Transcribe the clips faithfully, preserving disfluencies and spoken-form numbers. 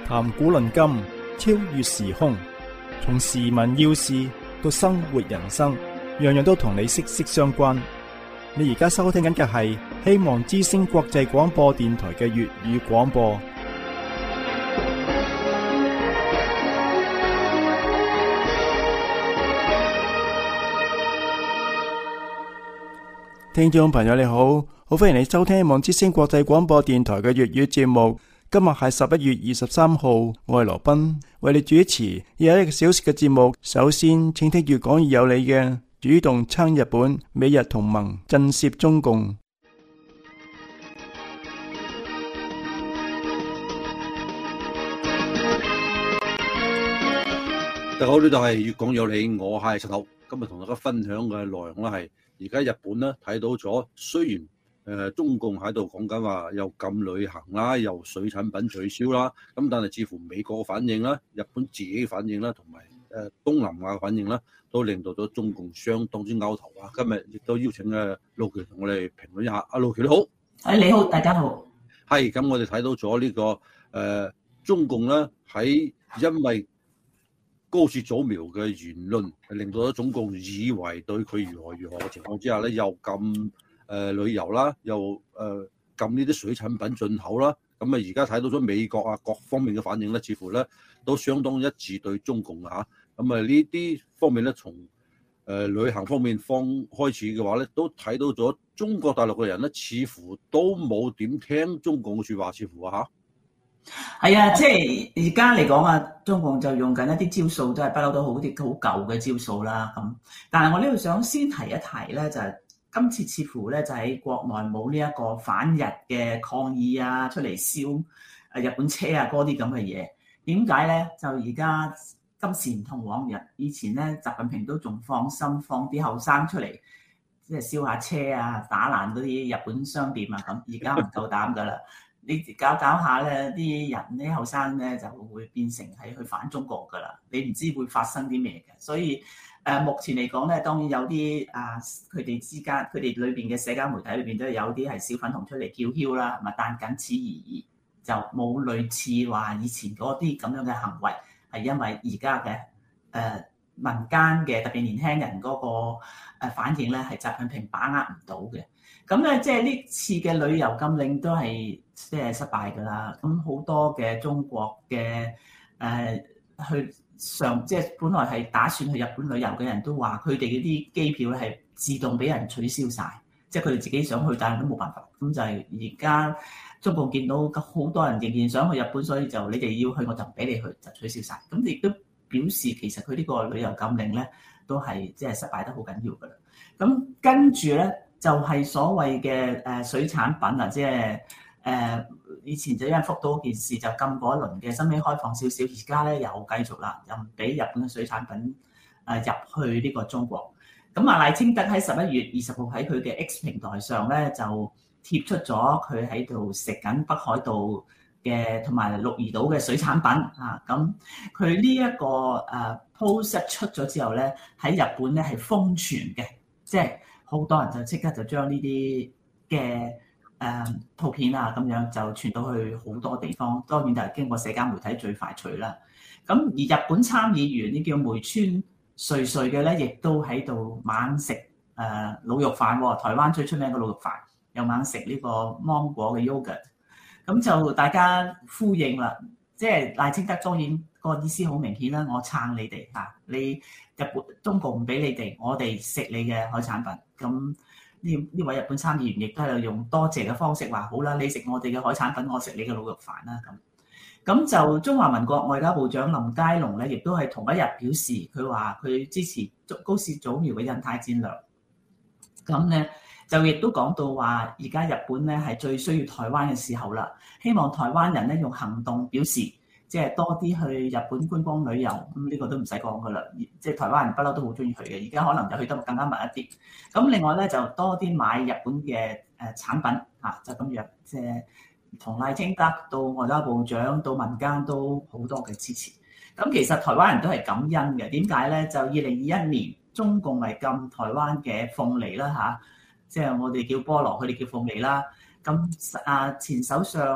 談古論今，超越時空，從時聞要事到生活人生，樣樣都同你息息相關。你而家收聽緊嘅係希望之聲國際廣播電台嘅粵語廣播。聽眾朋友你好，好歡迎你收聽希望之聲國際廣播電台嘅粵語節目。今日係十一月二十三號，我係羅賓，為你主持有一個小時嘅節目。首先，請聽粵講有理嘅主動撐日本，美日同盟震懾中共。 大家好，呢度係粵講有理，我係石頭。今日同大家分享嘅內容咧係，而家日本咧睇到咗，雖然誒、呃、中共喺度講緊話又禁旅行啦，又水產品取消啦，咁但係似乎美國嘅反應啦、日本自己嘅反應啦，同埋誒東南亞嘅反應啦，都令到咗中共相當之拗頭啊！今日亦都邀請嘅路橋同我哋評論一下。阿路橋你好， 誒你好，大家好。 係咁，我哋睇到咗呢、這個誒、呃、中共咧喺因為高市早苗嘅言論，令到咗中共以為對佢如何如何嘅情況之下咧，又禁誒、呃、旅遊啦，又誒、呃、禁呢啲水產品進口啦。咁啊，而家睇到咗美國啊各方面嘅反應咧，似乎咧都相當一致對中共啊。咁啊，呢啲方面咧，從誒、呃、旅行方面方開始嘅話咧，都睇到咗中國大陸嘅人咧，似乎都冇點聽中共嘅説話，似乎啊嚇。 係啊，即係而家嚟講啊，中共就用緊一啲招數，都係不嬲都好啲好舊嘅招數啦。咁，但係我呢度想先提一提咧，就係、是。今次似乎咧就喺國內冇呢一個反日嘅抗議啊，出嚟燒誒日本車啊嗰啲咁嘅嘢。點解咧？就而家今時唔同往日，以前咧習近平都仲放心放啲後生出嚟，即係燒下車啊，打爛嗰啲日本商店啊咁。而家唔夠膽噶啦，你搞搞下咧，啲人啲後生咧就會變成係去反中國噶啦。你唔知會發生啲咩嘅，所以。誒、呃、目前嚟講咧，當然有啲啊，佢哋之間佢哋裏邊嘅社交媒體裏邊都有啲係小粉紅出嚟叫囂啦，係咪？但僅此而已，就冇類似話以前嗰啲咁樣嘅行為，係因為而家嘅誒民間嘅特別年輕人嗰個反應咧，係習近平把握唔到嘅。咁咧，即係呢次嘅旅遊禁令都係即係失敗㗎啦。咁好多嘅中國嘅誒、呃、去。上即係本來係打算去日本旅遊嘅人都話，佢哋嗰啲機票咧係自動俾人取消晒，即係佢哋自己想去，但係都冇辦法。咁就係而家中共見到好多人仍然想去日本，所以就你哋要去我就唔俾你去，就取消晒。咁亦都表示其實佢呢個旅遊禁令咧都係即係失敗得好緊要㗎啦。咁跟住咧就係、是、所謂嘅誒水產品啊，即係誒。呃以前就因為福島件事就禁過一輪嘅，新尾開放少少，而家咧又繼續啦，又唔俾日本嘅水產品誒入去呢個中國。咁啊賴清德喺十一月二十號喺佢嘅 X 平台上咧就貼出咗佢喺度食緊北海道嘅同埋鹿兒島嘅水產品啊。咁佢呢一個誒 post 出咗之後咧，喺日本咧係瘋傳嘅，即係好多人就即刻就將呢啲嘅。誒、嗯、圖片啊，咁樣就傳到去好多地方，當然就係經過社交媒體最快脆啦。咁而日本參議員呢叫梅村瑞穗嘅咧，亦都喺度猛食誒滷肉飯喎，台灣最出名嘅滷肉飯，又猛食呢個芒果嘅 yogurt。咁就大家呼應啦，即係賴清德當然個意思好明顯啦，我撐你哋嚇，你日本中國唔俾你哋，我哋食你嘅海產品咁。呢呢位日本參議員亦都係用多謝嘅方式話好啦，你食我哋嘅海產品，我食你嘅滷肉飯啦咁。咁就中華民國外交部長林佳龍咧，亦都係同一日表示，佢話佢支持高市早苗嘅印太戰略。咁咧就亦都講到話，而家日本咧係最需要台灣嘅時候啦，希望台灣人咧用行動表示。即係多啲去日本觀光旅遊，咁呢個都唔使講噶啦。即係台灣人不嬲都好中意去嘅，而家可能就去得更加密一啲。咁另外咧就多啲買日本嘅誒產品嚇，就咁樣。即係從賴清德到外交部長到民間都好多嘅支持。咁其實台灣人都係感恩嘅，點解咧？就二零二一年中共係禁台灣嘅鳳梨啦嚇，即係我哋叫菠蘿，佢哋叫鳳梨啦。咁啊前首相。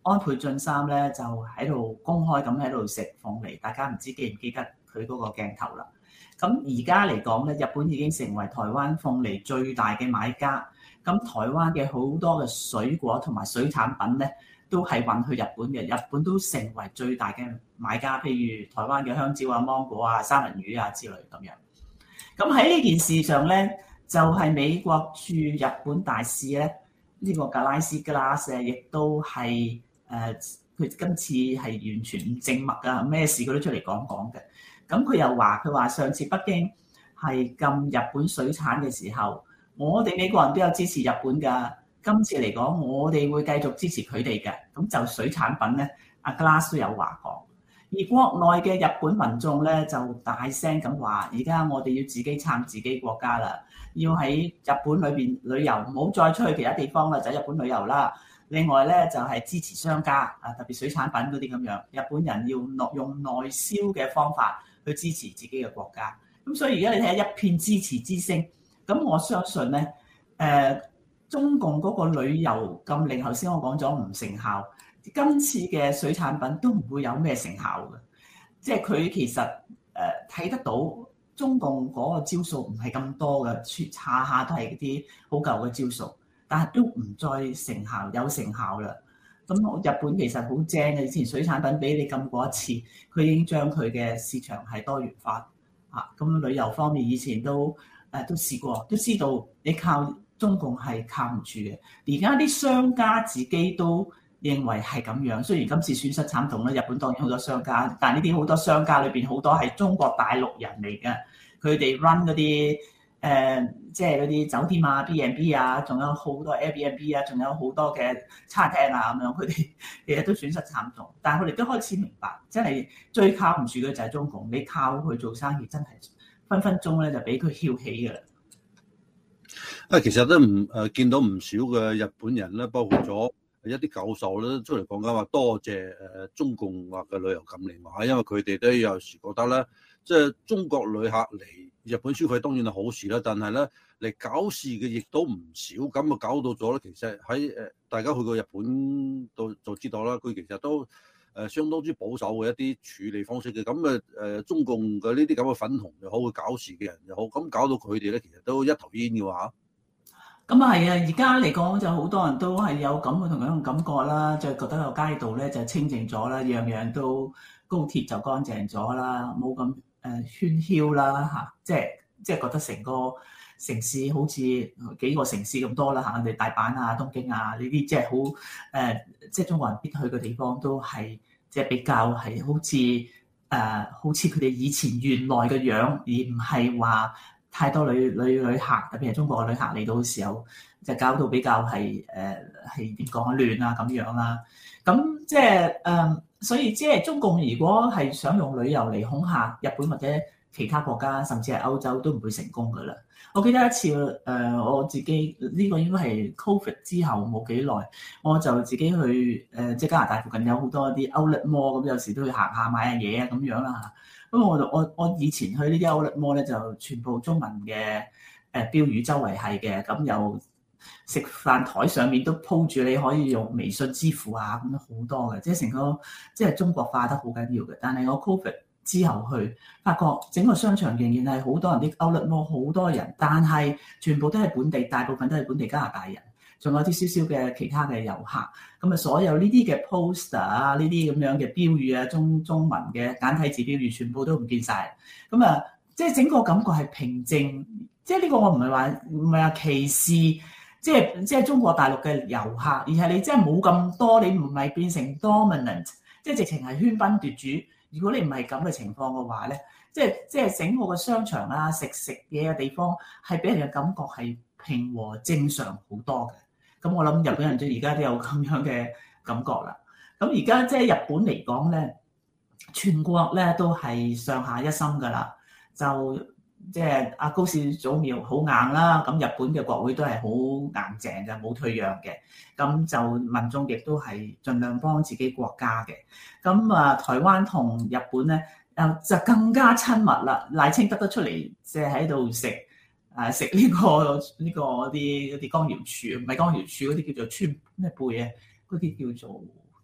安倍晉三咧就喺度公開咁喺度食鳳梨，大家唔知記唔記得佢嗰個鏡頭啦。咁而家嚟講咧，日本已經成為台灣鳳梨最大嘅買家。咁台灣嘅好多嘅水果同埋水產品咧，都係運去日本嘅，日本都成為最大嘅買家。譬如台灣嘅香蕉啊、芒果啊、三文魚啊之類咁樣。咁喺呢件事上咧，就係、是、美國駐日本大使咧，呢、這個格拉斯格拉斯亦都係誒，佢、呃、今次係完全唔靜默㗎，咩事佢都出嚟講講嘅。咁佢又話：佢話上次北京係禁日本水產嘅時候，我哋美國人都有支持日本㗎。今次嚟講，我哋會繼續支持佢哋嘅。咁就水產品咧，阿 Glass 都有話講。而國內嘅日本民眾咧就大聲咁話：而家我哋要自己撐自己國家啦，要喺日本裏邊旅遊，唔好再出去其他地方啦，就喺日本旅遊啦。另外咧就係支持商家啊，特別水產品嗰啲咁樣，日本人要內用內銷嘅方法去支持自己嘅國家。咁所以而家你睇下一片支持之聲。咁我相信咧，誒、呃、中共嗰個旅遊禁令，頭先我講咗唔成效，今次嘅水產品都唔會有咩成效嘅。即係佢其實誒睇、呃、得到中共嗰個招數唔係咁多嘅，下下都係啲好舊嘅招數，但係都唔再成效，有成效啦。咁日本其實好正嘅，以前水產品俾你禁過一次，佢已經將佢嘅市場係多元化嚇。咁旅遊方面以前都。誒都試過，都知道你靠中共係靠唔住嘅。而家啲商家自己都認為係咁樣，雖然今次損失慘重啦，日本當然好多商家，但係呢啲好多商家裏邊好多係中國大陸人嚟嘅，佢哋 run 嗰啲誒，即係嗰啲酒店啊、B and B 啊，仲有好多 Airbnb 啊，仲有好多嘅餐廳啊咁樣，佢哋其實都損失慘重。但係佢哋都開始明白，真係最靠唔住嘅就係中共，你靠佢做生意真係。分分鐘咧就俾佢翹起嘅啦。 啊，其實都唔誒見到唔少嘅日本人咧，包括咗一啲教授咧出嚟講緊話多謝誒中共話嘅旅遊禁令話，因為佢哋都有時覺得咧，即係中國旅客嚟日本消費當然係好事啦，但係咧嚟搞事嘅亦都唔少，咁啊搞到咗咧，其實喺誒大家去過日本都就知道啦，佢其實都。誒相當之保守嘅一啲處理方式嘅，咁誒誒中共嘅呢啲咁嘅粉紅又好，會搞事嘅人又好，咁搞到佢哋咧，其實都一頭煙嘅話。 咁啊係啊，而家嚟講就好多人都係有咁嘅同樣嘅感覺啦，就覺得個街道咧就清淨咗啦，樣樣都高鐵就乾淨咗啦，冇咁誒喧囂啦嚇，即係即係覺得成個城市好似幾個城市咁多啦嚇，我哋大阪啊、東京啊呢啲即係好誒，即係中國人必去嘅地方都係即係比較係好似誒、呃，好似佢哋以前原來嘅樣，而唔係話太多旅旅旅客，特別係中國嘅旅客嚟到嘅時候，就搞到比較係誒係點講啊亂啊咁樣啦。咁即係誒，所以即係中共如果係想用旅遊嚟恐嚇日本或者其他國家，甚至係歐洲都唔會成功噶啦。我記得一次誒、呃，我自己呢、呢個應該係 Covid 之後冇幾耐，我就自己去誒、呃，即係加拿大附近有好多啲 Outlet Mall，咁有時都去行下買下嘢啊咁樣啦嚇。咁我我我以前去呢啲 Outlet Mall 咧，就全部中文嘅誒標語周圍係嘅，咁又食飯台上面都鋪住你可以用微信支付啊，咁樣好多嘅，即係成個即係中國化得好緊要嘅。但係我 Covid之後去，發覺整個商場仍然係好多人，啲 Outlet Mall 好多人，但係全部都係本地，大部分都係本地加拿大人，仲有啲少少嘅其他嘅遊客。咁啊，所有呢啲嘅 poster 啊，呢啲咁樣嘅標語啊，中中文嘅簡體字標語，全部都唔見晒。咁啊，即係整個感覺係平靜。即係呢個我唔係話唔係話歧視，即係即係中國大陸嘅遊客，而係你真係冇咁多，你唔係變成 dominant，即係直情係喧賓奪主。如果你唔係咁嘅情況嘅話咧，即係即係整個個商場啊、食食嘢嘅地方係俾人嘅感覺係平和正常好多嘅。咁我諗日本人對而家都有咁樣嘅感覺啦。咁而家即係日本嚟講咧，全國咧都係上下一心㗎啦。就即係阿高市早苗好硬啦，咁日本嘅國會都係好硬淨嘅，冇退讓嘅。咁就民眾亦都係盡量幫自己國家嘅。咁啊，台灣同日本咧，誒就更加親密啦。賴清德得出嚟，即係喺度食誒食呢個呢、這個啲啲江瑤柱，唔係江瑤柱嗰啲叫做川咩貝啊，嗰啲叫做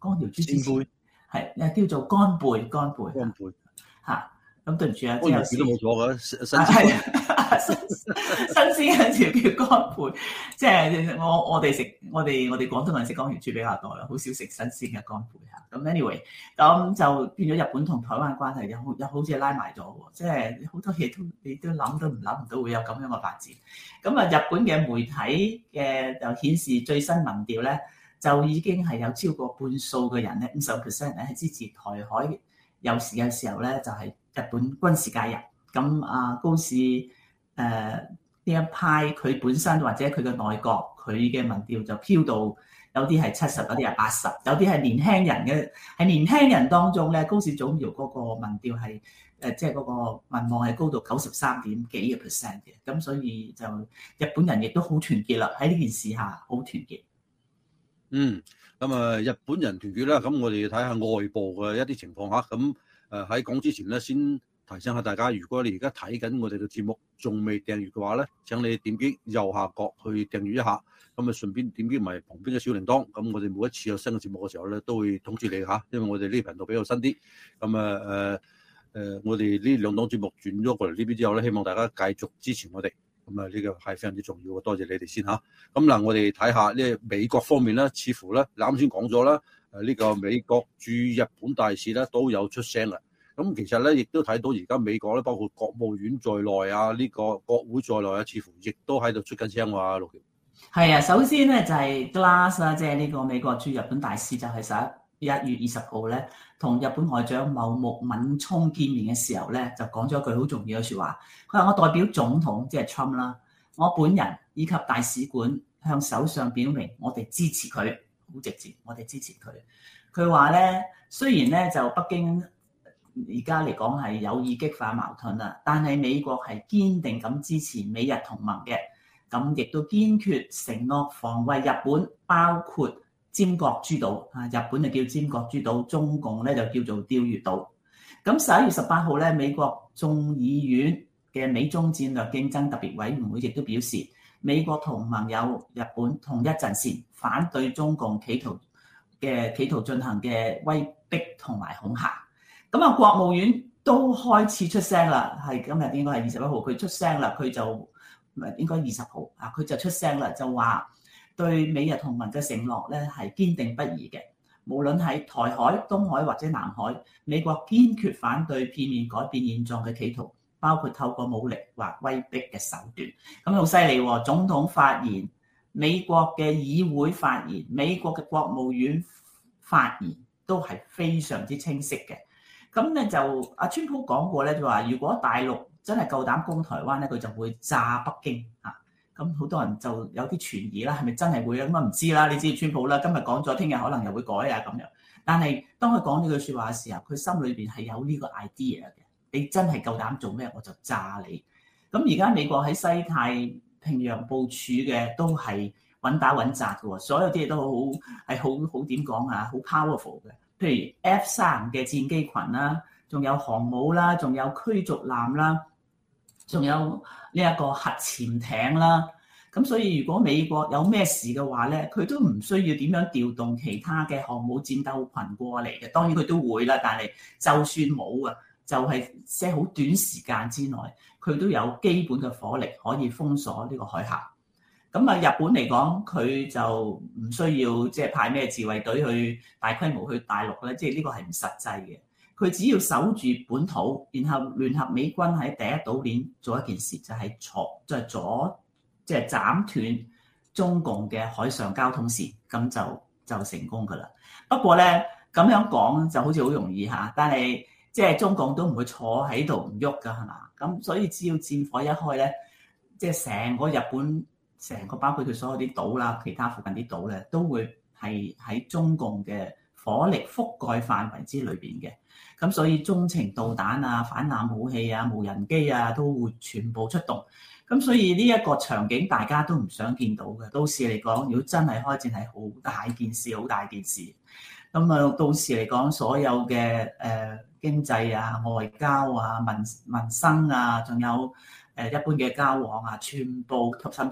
江條豬之前鮮係誒叫做乾貝乾貝乾貝嚇。咁對唔住啊， 乾條即係都冇錯嘅，新新係新鮮嗰條叫乾貝，即係我我哋食我哋我哋廣東人食江條豬比較多啦，好少食新鮮嘅乾貝嚇。咁 anyway，咁就變咗日本同台灣關係又好又好似拉埋咗喎，即係好多嘢都你都諗都唔諗唔到會有咁樣嘅發展。咁啊，日本嘅媒體嘅就顯示最新民調咧，就已經係有超過半數嘅人咧，五十 percent 咧係支持台海有事嘅時候咧，就係日本軍事介入。咁啊，高市誒呢一派佢本身或者佢嘅內閣佢嘅民調就飄到有啲係七十，有啲係八十，有啲係年輕人嘅，喺年輕人當中咧，高市早苗嗰個民調係誒即係嗰個民望係高到九十三點幾嘅 percent 嘅。咁所以就日本人亦都好團結啦，喺呢件事下好團結。 嗯，咁啊，日本人團結啦，咁我哋睇下外部嘅一啲情況嚇。咁誒喺講之前咧，先提醒下大家，如果你而家睇緊我哋嘅節目仲未訂閱嘅話咧，請你點擊右下角去訂閱一下，咁啊順便點擊埋旁邊嘅小鈴鐺，咁我哋每一次有新嘅節目嘅時候咧，都會通知你嚇，因為我哋呢頻道比較新啲，咁啊誒誒，我哋呢兩檔節目轉咗過嚟呢邊之後咧，希望大家繼續支持我哋。咁啊，呢個係非常之重要嘅，多謝你哋先嚇。咁嗱，我哋睇下呢美國方面咧，似乎咧，你啱先講咗啦，誒呢個美國駐日本大使咧都有出聲啦。咁其實咧，亦都睇到而家美國咧，包括國務院在內啊，呢個國會在內啊，似乎亦都喺度出緊聲喎，陸橋。 係啊，首先咧就係 Glass 啦，即係呢個美國駐日本大使就係十一月二十號咧，同日本外長茂木敏充見面嘅時候咧，就講咗一句好重要嘅説話。佢話：我代表總統即係 Trump 啦，我本人以及大使館向首相表明，我哋支持佢，好直接，我哋支持佢。佢話咧，雖然咧就北京而家嚟講係有意激化矛盾啦，但係美國係堅定咁支持美日同盟嘅，咁亦都堅決承諾防衛日本，包括尖閣諸島啊，日本就叫尖閣諸島，中共咧就叫做釣魚島。咁十一月十八號咧，美國眾議院嘅美中戰略競爭特別委員會亦都表示，美國同盟友日本同一陣線，反對中共企圖嘅企圖進行嘅威逼同埋恐嚇。咁啊，國務院都開始出聲啦，係今日應該係二十一號，佢出聲啦，佢就唔係應該二十號啊，佢就出聲啦，就話對美日同盟嘅承諾咧係堅定不移嘅，無論喺台海、東海或者南海，美國堅決反對片面改變現狀嘅企圖，包括透過武力或威逼嘅手段。咁好犀利喎！總統發言、美國嘅議會發言、美國嘅國務院發言都係非常之清晰嘅。咁咧就阿川普講過咧，就話如果大陸真係夠膽攻台灣咧，佢就會炸北京啊！咁好多人就有啲存疑啦，係咪真係會啊？咁啊唔知啦，你知川普啦，今日講咗，聽日可能又會改啊咁樣。但係當佢講呢句説話嘅時候，佢心裏邊係有呢個 idea 嘅。你真係夠膽做咩，我就炸你。咁而家美國喺西太平洋部署嘅都係穩打穩紮嘅喎，所有啲嘢都好係好好點講啊，好 powerful 嘅。譬如 F 三嘅戰機群啦，仲有航母啦，仲有驅逐艦啦，仲有呢一個核潛艇啦。咁所以如果美國有咩事嘅話咧，佢都唔需要點樣調動其他嘅航母戰鬥群過嚟嘅。當然佢都會啦，但係就算冇啊，就係即係好短時間之內，佢都有基本嘅火力可以封鎖呢個海峽。咁啊，日本嚟講，佢就唔需要即係派咩自衛隊去大規模去大陸咧，即係呢個係唔實際嘅。佢只要守住本土，然後聯合美軍喺第一島鏈做一件事，就係阻即係阻即係斬斷中共嘅海上交通線，咁就就成功㗎啦。不過咧，咁樣講就好似好容易嚇，但係即係中共都唔會坐喺度唔喐㗎，係嘛？咁所以只要戰火一開咧，即係成個日本。成個包括佢所有啲島啦，其他附近啲島咧，都會係喺中共嘅火力覆蓋範圍之裏邊嘅。咁所以中程導彈啊、反艦武器啊、無人機啊，都會全部出動。咁所以呢一個場景大家都唔想見到嘅。到時嚟講，如果真係開戰係好大件事，好大件事。咁啊，到時嚟講，所有嘅誒、呃、經濟啊、外交啊、民民生啊，仲有誒一般嘅交往啊，全部甚至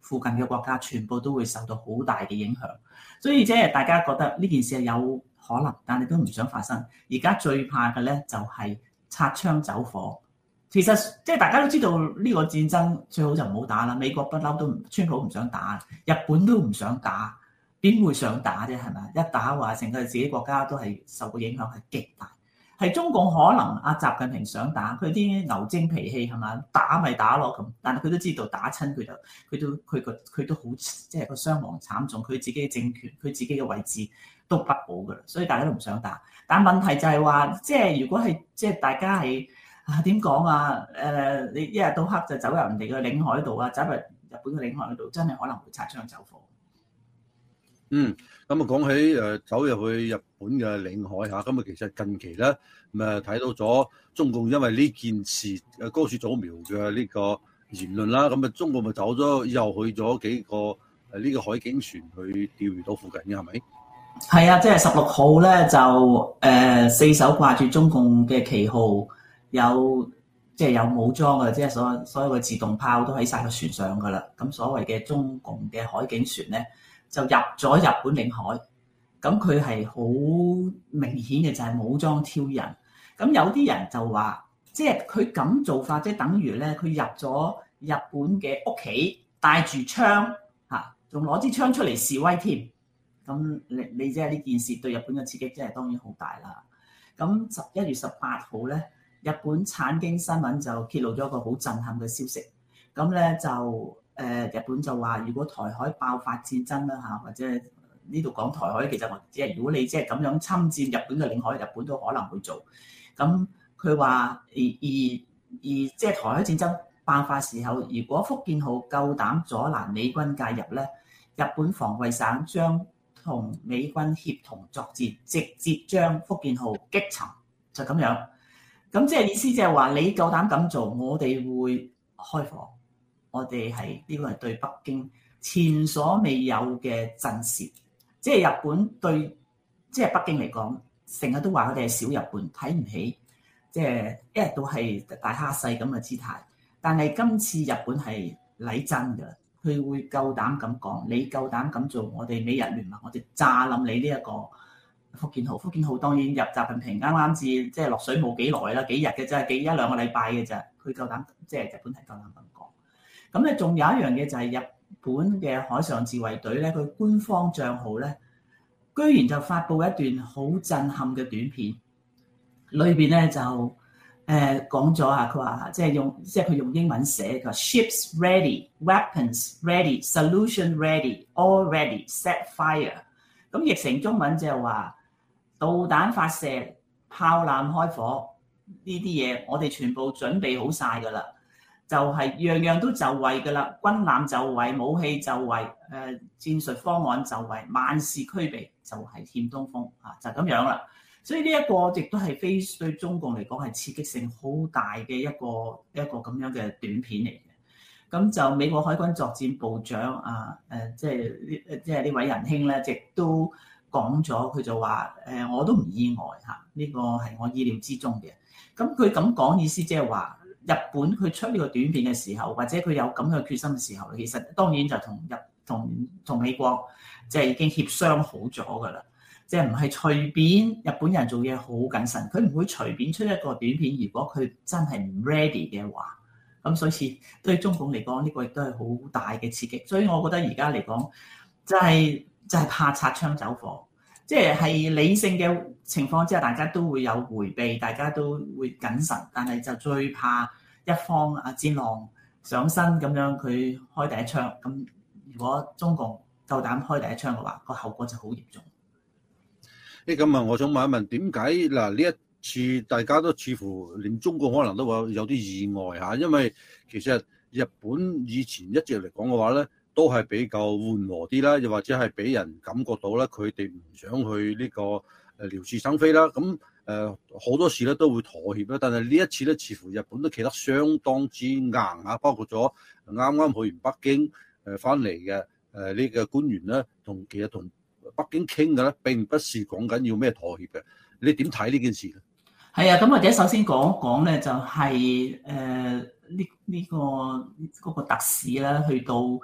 附近嘅國家全部都會受到好大嘅影響。所以即係大家覺得呢件事係有可能，但係都唔想發生。而家最怕嘅咧就係擦槍走火。其實即係大家都知道呢個戰爭最好就唔好打啦。美國不嬲都唔，川普唔想打，日本都唔想打，邊會想打啫？係咪？一打話成個自己國家都係受個影響係極大。係中共可能阿習近平想打，佢啲牛精脾氣係嘛，打咪打咯咁，但係佢都知道打親佢就佢都佢個佢都好即係個傷亡慘重，佢自己嘅政權佢自己嘅位置都不保㗎啦，所以大家都唔想打。但問題就係話，即係如果係即係大家係啊點講啊？誒、呃，你一日到黑就走入人哋嘅領海度啊，走入日本嘅領海度，真係可能會擦槍走火。 嗯，咁啊講起誒走入去日本嘅領海嚇，咁啊其實近期咧咁啊睇到咗中共因為呢件事誒高市早苗嘅呢個言論啦，咁啊中共咪走咗又去咗幾個誒呢個海警船去釣魚島附近嘅係咪？ 係啊，即係十六號咧就誒、呃、四手掛住中共嘅旗號，有即係、就是、有武裝嘅，即係所所有嘅自動炮都喺晒個船上㗎啦。咁所謂嘅中共嘅海警船咧，就入咗日本領海，咁佢係好明顯嘅就係武裝挑釁。咁有啲人就話，即係佢咁做法，即係等於咧，佢入咗日本嘅屋企，帶住槍嚇，仲攞支槍出嚟示威添。咁你你即係呢件事對日本嘅刺激，真係當然好大啦。咁十一月十八號咧，日本產經新聞就揭露咗一個好震撼嘅消息。咁咧就誒、呃、日本就話，如果台海爆發戰爭啦嚇，或者呢度講台海，其實我即係如果你即係咁樣侵佔日本嘅領海，日本都可能會做。咁佢話而而而即係台海戰爭爆發時候，如果福建號夠膽阻攔美軍介入咧，日本防衛省將同美軍協同作戰，直接將福建號擊沉，就咁樣。咁即係意思即係話，你夠膽咁做，我哋會開火。我哋係呢個係對北京前所未有嘅震懾。即係日本對即係北京嚟講，成日都話佢哋係小日本，睇唔起，即係一日到係大蝦細咁嘅姿態。但係今次日本係嚟真㗎。佢會夠膽咁講，你夠膽咁做，我哋美日聯盟，我哋炸冧你呢一個福建號。福建號當然入習近平啱啱至即係落水冇幾耐啦，幾日嘅啫，幾一兩個禮拜嘅啫。佢夠膽即係日本係夠膽咁講。咁咧仲有一樣嘢就係日本嘅海上自衛隊咧，佢官方帳號咧，居然就發布一段好震撼嘅短片，裏邊咧就誒、呃、講咗啊，佢話即係用即係佢用英文寫，佢話 ships ready, weapons ready, solution ready, all ready, set fire。咁譯成中文就係話導彈發射、炮艦開火呢啲嘢，我哋全部準備好晒㗎啦。就係樣樣都就位㗎啦，軍艦就位，武器就位，誒、呃、戰術方案就位，萬事俱備，就係、是、欠東風啊，就咁樣啦。所以呢一個亦都係非對中共嚟講係刺激性好大嘅一個一個咁樣嘅短片嚟嘅。咁就美國海軍作戰部長啊，誒、呃、即係呢即係呢位仁兄咧，亦都講咗，佢就話誒、呃、我都唔意外嚇，呢、這個係我意料之中嘅。咁佢咁講意思即係話，日本佢出呢個短片嘅時候，或者佢有咁嘅決心嘅時候，其實當然就同日同同美國即係已經協商好咗㗎啦。即係唔係隨便日本人做嘢好謹慎，佢唔會隨便出一個短片。如果佢真係唔 ready 嘅話，咁所以對中共嚟講呢個亦都係好大嘅刺激。所以我覺得而家嚟講，就係就係怕擦槍走火，即係係理性嘅情況之下，大家都會有迴避，大家都會謹慎，但係就最怕一方啊戰狼上身咁樣，佢開第一槍。咁如果中共夠膽開第一槍嘅話，個後果就好嚴重。 誒咁啊，我想問一問，點解嗱呢一次大家都似乎連中國可能都話有啲意外嚇？因為其實日本以前一直嚟講嘅話咧，都係比較緩和啲啦，又或者係俾人感覺到咧，佢哋唔想去呢個誒撩事生非啦。咁誒好多時咧都會妥協啦，但係呢一次咧，似乎日本都企得相當之硬嚇，包括咗啱啱去完北京誒翻嚟嘅誒呢個官員咧，同其實同北京傾嘅咧，並不是講緊要咩妥協嘅。你點睇呢件事咧？ 係啊，咁或者首先講一講咧，就係誒呢呢個嗰、嗰個特使啦，去到誒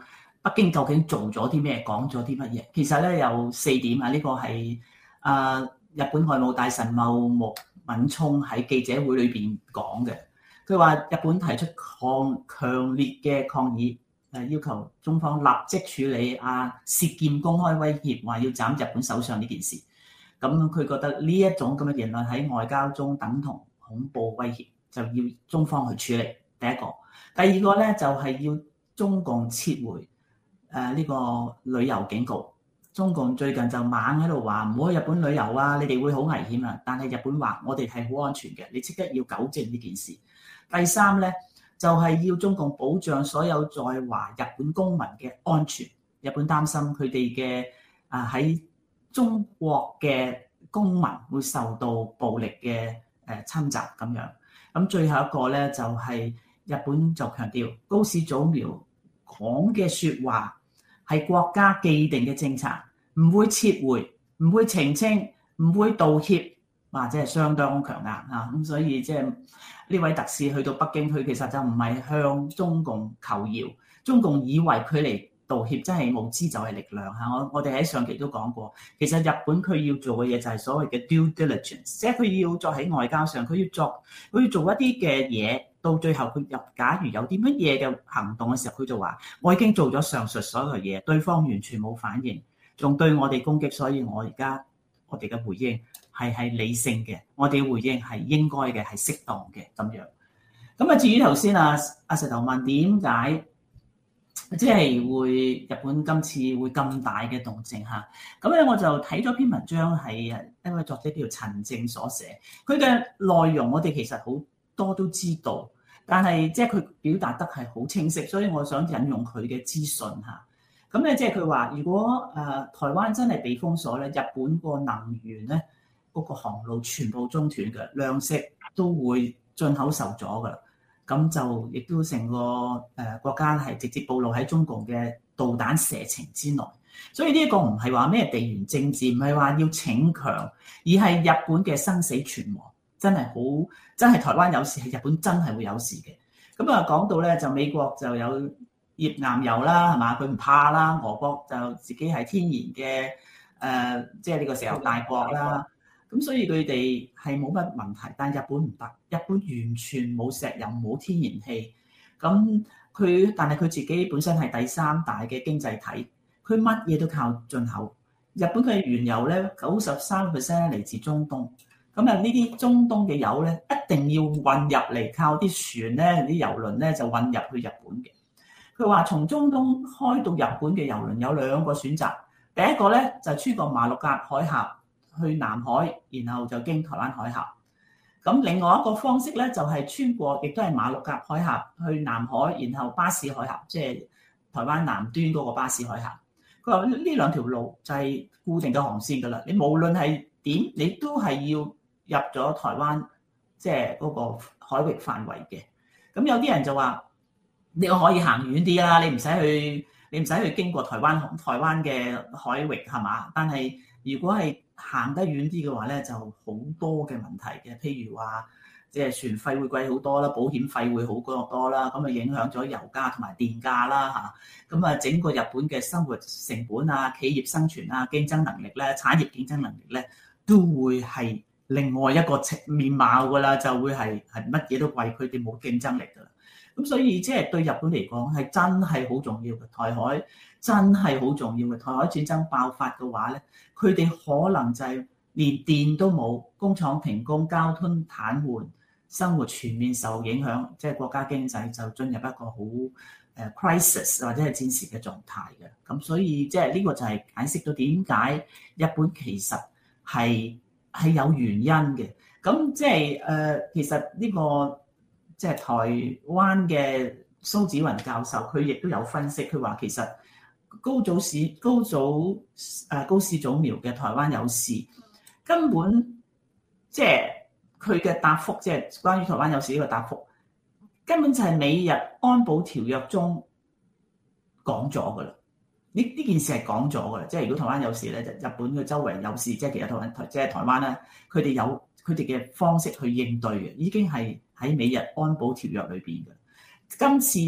北京究竟做咗啲咩，講咗啲乜嘢？其實咧有四點啊，呢、這個係啊、呃、日本外務大臣茂木敏充喺記者會裏邊講嘅。佢話日本提出抗強烈嘅抗議，誒要求中方立即處理啊涉劍公開威脅，話要斬日本首相呢件事。咁佢覺得呢一種咁嘅言論喺外交中等同恐怖威脅，就要中方去處理。第一個，第二個咧就係、是、要中共撤回。誒呢、呃這個旅遊警告，中共最近就猛喺度話唔好去日本旅遊啊，你哋會好危險啊！但係日本話我哋係好安全嘅，你即刻要糾正呢件事。第三咧就係、是、要中共保障所有在華日本公民嘅安全。日本擔心佢哋嘅啊喺中國嘅公民會受到暴力嘅誒侵襲咁樣。咁最後一個咧就係、是、日本就強調高市早苗講嘅説話係國家既定嘅政策，唔會撤回，唔會澄清，唔會道歉，或者係相當強硬啊！咁所以即係呢位特使去到北京，佢其實就唔係向中共求饒，中共以為佢嚟道歉真係無知就係力量嚇。我我哋喺上期都講過，其實日本佢要做嘅嘢就係所謂嘅 due diligence，即係佢要作喺外交上，佢要作佢要做一啲嘅嘢。到最後佢入，假如有啲乜嘢嘅行動嘅時候，佢就話：我已經做咗上述所有嘢，對方完全冇反應，仲對我哋攻擊，所以我而家我哋嘅回應係係理性嘅，我哋嘅回應係應該嘅，係適當嘅咁樣。咁啊，至於頭先啊阿石頭問點解即係會日本今次會咁大嘅動靜嚇？咁咧我就睇咗篇文章係誒一位作者叫做陳正所寫，佢嘅內容我哋其實好多都知道。但係即係佢表達得係好清晰，所以我想引用佢嘅資訊嚇。咁咧即係佢話，如果誒、呃、台灣真係被封鎖咧，日本個能源咧嗰、那個航路全部中斷嘅，糧食都會進口受阻㗎啦。咁就亦都成個誒、呃、國家係直接暴露喺中共嘅導彈射程之內。所以呢一個唔係話咩地緣政治，唔係話要逞強，而係日本嘅生死存亡。真係好，真係台灣有事，係日本真係會有事嘅。咁啊，講到咧就美國就有頁岩油啦，係嘛？佢唔怕啦。俄國就自己係天然嘅誒，即係呢個石油大國啦。咁所以佢哋係冇乜問題，但日本唔得，日本完全冇石油冇天然氣。咁佢但係佢自己本身係第三大嘅經濟體，佢乜嘢都靠進口。日本嘅原油咧九十三 percent 嚟自中東。咁啊，呢啲中東嘅油咧，一定要運入嚟，靠啲船咧、啲油輪咧就運入去日本嘅。佢話從中東開到日本嘅油輪有兩個選擇，第一個咧就穿過馬六甲海峽去南海，然後就經台灣海峽。咁另外一個方式咧就係穿過，亦都係馬六甲海峽去南海，然後巴士海峽，即係台灣南端嗰個巴士海峽。佢話呢兩條路就係固定嘅航線㗎啦，你無論係點，你都係要入咗台灣，即係嗰個海域範圍嘅。咁有啲人就話：你可以行遠啲啦，你唔使去，你唔使去經過台灣台灣嘅海域係嘛？但係如果係行得遠啲嘅話咧，就好多嘅問題嘅。譬如話，即係船費會貴好多啦，保險費會好多啦，咁啊影響咗油價同埋電價啦嚇。咁啊，整個日本嘅生活成本啊、企業生存啊、競爭能力咧、產業競爭能力咧，都會係另外一個面貌㗎啦，就會係係乜嘢都貴，佢哋冇競爭力㗎啦。咁所以即係對日本嚟講係真係好重要嘅，台海真係好重要嘅。台海戰爭爆發嘅話咧，佢哋可能就係連電都冇，工廠停工，交通癱瘓，生活全面受影響，即係國家經濟就進入一個好誒 crisis 或者係戰時嘅狀態嘅。咁所以即係呢個就係解釋到點解日本其實係係有原因嘅。咁即係誒，其實呢個即係台灣嘅蘇紫雲教授，佢亦都有分析，佢話其實高祖市高祖誒高市早苗嘅台灣有事，根本即係佢嘅答覆，即係關於台灣有事呢個答覆，根本就係美日安保條約中講咗噶啦。呢呢件事係講咗噶啦，即係如果台灣有事咧，就日本嘅周圍有事，即係其實台灣台即係台灣咧，佢哋有佢哋嘅方式去應對嘅，已經係喺美日安保條約裏邊嘅。今次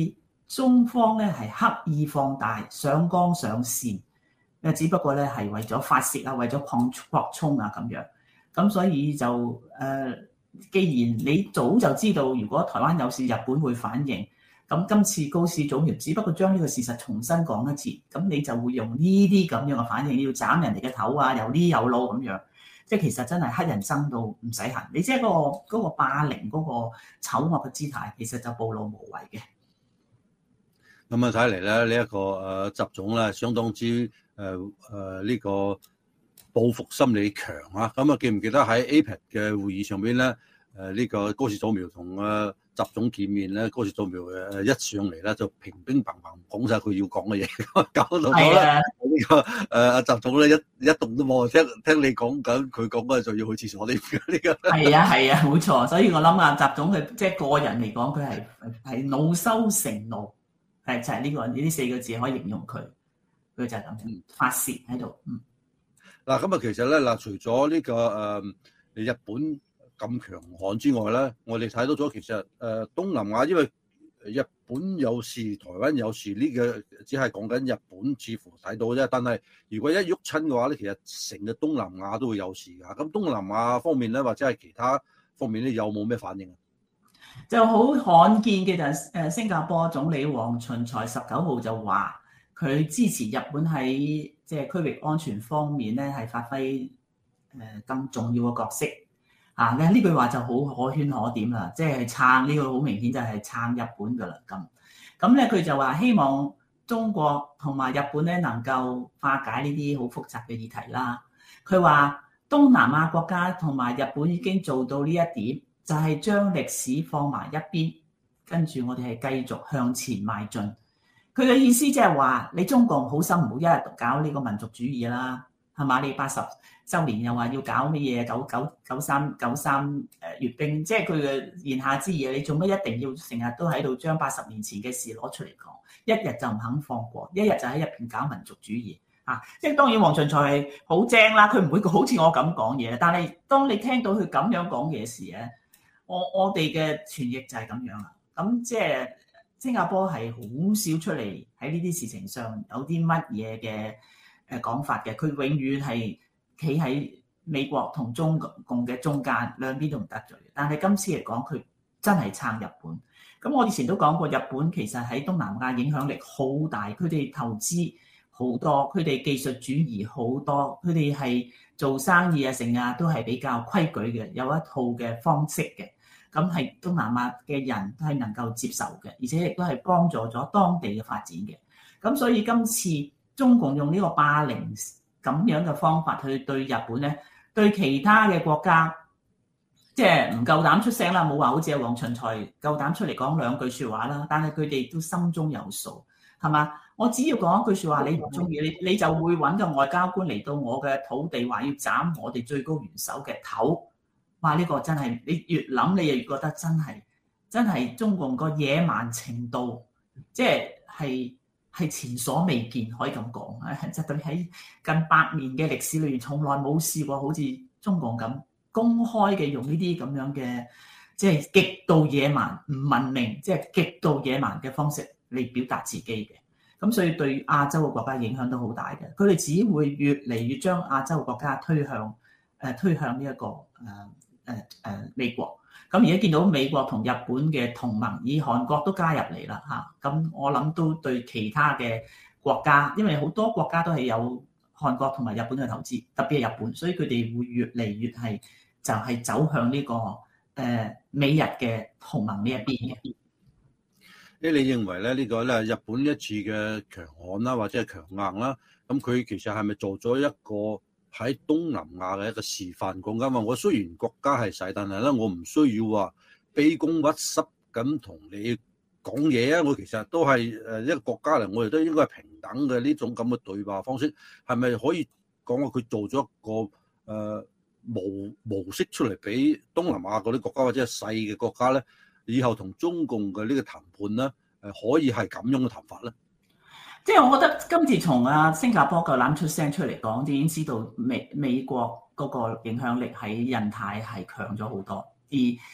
中方咧係刻意放大、上綱上線，誒只不過咧係為咗發泄啊，為咗擴擴充啊咁樣。咁所以就誒、呃，既然你早就知道，如果台灣有事，日本會反應。咁今次高市早苗只不過將呢個事實重新講一次，咁你就會用呢啲咁樣嘅反應，要斬人哋嘅頭啊，有呢有路咁樣，即係其實真係黑人憎到唔使行。你即係嗰個嗰個霸凌嗰個醜惡嘅姿態，其實就暴露無遺嘅。 咁啊睇嚟咧，呢、這、一個誒習總咧，相當之誒誒呢個報復心理強啊！咁啊記唔記得喺 A P E C 嘅會議上邊咧？誒、這、呢個高市早苗同誒習總見面咧，高市早苗誒一上嚟咧就平平白白講晒佢要講嘅嘢，搞到咧呢個誒阿習總咧一一動都冇，聽聽你講緊，佢講嘅就要去廁所呢嘅呢個。係啊係啊，冇錯。所以我諗啊，習總佢即係個人嚟講，佢係係惱羞成怒，係就係、是、呢、這個呢四個字可以形容佢，佢就係咁樣發泄喺度。嗯。嗱咁啊，其實咧嗱，除咗呢、這個誒、呃、日本咁強悍之外咧，我哋睇到咗其實誒、呃、東南亞，因為日本有事、台灣有事，呢、這個只係講緊日本似乎睇到啫。但係如果一喐親嘅話咧，其實成個東南亞都會有事㗎。咁東南亞方面咧，或者係其他方面咧，有冇咩反應啊？ 就好罕見嘅就係誒新加坡總理黃循財十九號就話佢支持日本喺即係區域安全方面咧係發揮誒更重要嘅角色。啊！咧呢句話就好可圈可點啦，即係撐呢個好明顯就係撐日本噶啦咁。咁咧佢就話希望中國同埋日本咧能夠化解呢啲好複雜嘅議題啦。佢話東南亞國家同埋日本已經做到呢一點，就係將歷史放埋一邊，跟住我哋係繼續向前邁進。佢嘅意思即係話你中共好心唔好一日搞呢個民族主義啦。係嘛？你八十週年又話要搞乜嘢？九九九三九三誒閱兵，即係佢嘅言下之意。你做乜一定要成日都喺度將八十年前嘅事攞出嚟講？一日就唔肯放過，一日就喺入邊搞民族主義啊！即係當然，黃循財係好正啦，佢唔會好似我咁講嘢。但係當你聽到佢咁樣講嘢時咧，我我哋嘅傳譯就係咁樣啦。咁即係新加坡係好少出嚟喺呢啲事情上有啲乜嘢嘅誒講法嘅，佢永遠係企喺美國同中共嘅中間，兩邊都唔得罪。但係今次嚟講，佢真係撐日本。咁我以前都講過，日本其實喺東南亞影響力好大，佢哋投資好多，佢哋技術轉移好多，佢哋係做生意啊，成啊都係比較規矩嘅，有一套嘅方式嘅。咁係東南亞嘅人都係能夠接受嘅，而且亦都係幫助咗當地嘅發展嘅。咁所以今次中共用呢個霸凌咁樣嘅方法去對日本咧，對其他嘅國家即係唔夠膽出聲啦，冇話好似阿黃循財夠膽出嚟講兩句説話啦，但係佢哋都心中有數，係嘛？我只要講一句説話，你唔中意，你你就會揾個外交官嚟到我嘅土地，話要斬我哋最高元首嘅頭。哇！呢個真係你越諗，你又越覺得真係真係中共個野蠻程度，即係係。係前所未見，可以咁講啊！即係對喺近百年嘅歷史裏面，從來冇試過好似中共咁公開嘅用呢啲咁樣嘅，即係極度野蠻、唔文明，即係極度野蠻嘅方式嚟表達自己嘅。咁所以對亞洲嘅國家影響都好大嘅。佢哋只會越嚟越將亞洲嘅國家推向誒、呃、推向呢、這、一個誒誒誒美國。咁而家見到美國同日本嘅同盟，以韓國都加入嚟啦嚇，咁我諗都對其他嘅國家，因為好多國家都係有韓國同埋日本嘅投資，特別係日本，所以佢哋會越嚟越係就係走向呢個誒美日嘅同盟呢一邊嘅。 誒，你認為咧呢個咧日本一次嘅強悍啦，或者係強硬啦，咁佢其實係咪做咗一個喺東南亞嘅一個示範國家嘛？我雖然國家係細，但係咧我唔需要話卑躬屈膝咁同你講嘢啊！我其實都係誒一個國家嚟，我哋都應該係平等嘅呢種咁嘅對話方式，係咪可以講話佢做咗一個誒、呃、模模式出嚟俾東南亞嗰啲國家或者係細嘅國家咧，以後同中共嘅呢個談判咧誒可以係咁樣嘅談法咧？ 即係我覺得今次從啊新加坡夠膽出聲出嚟講，已經知道美美國嗰個影響力喺印太係強咗好多。而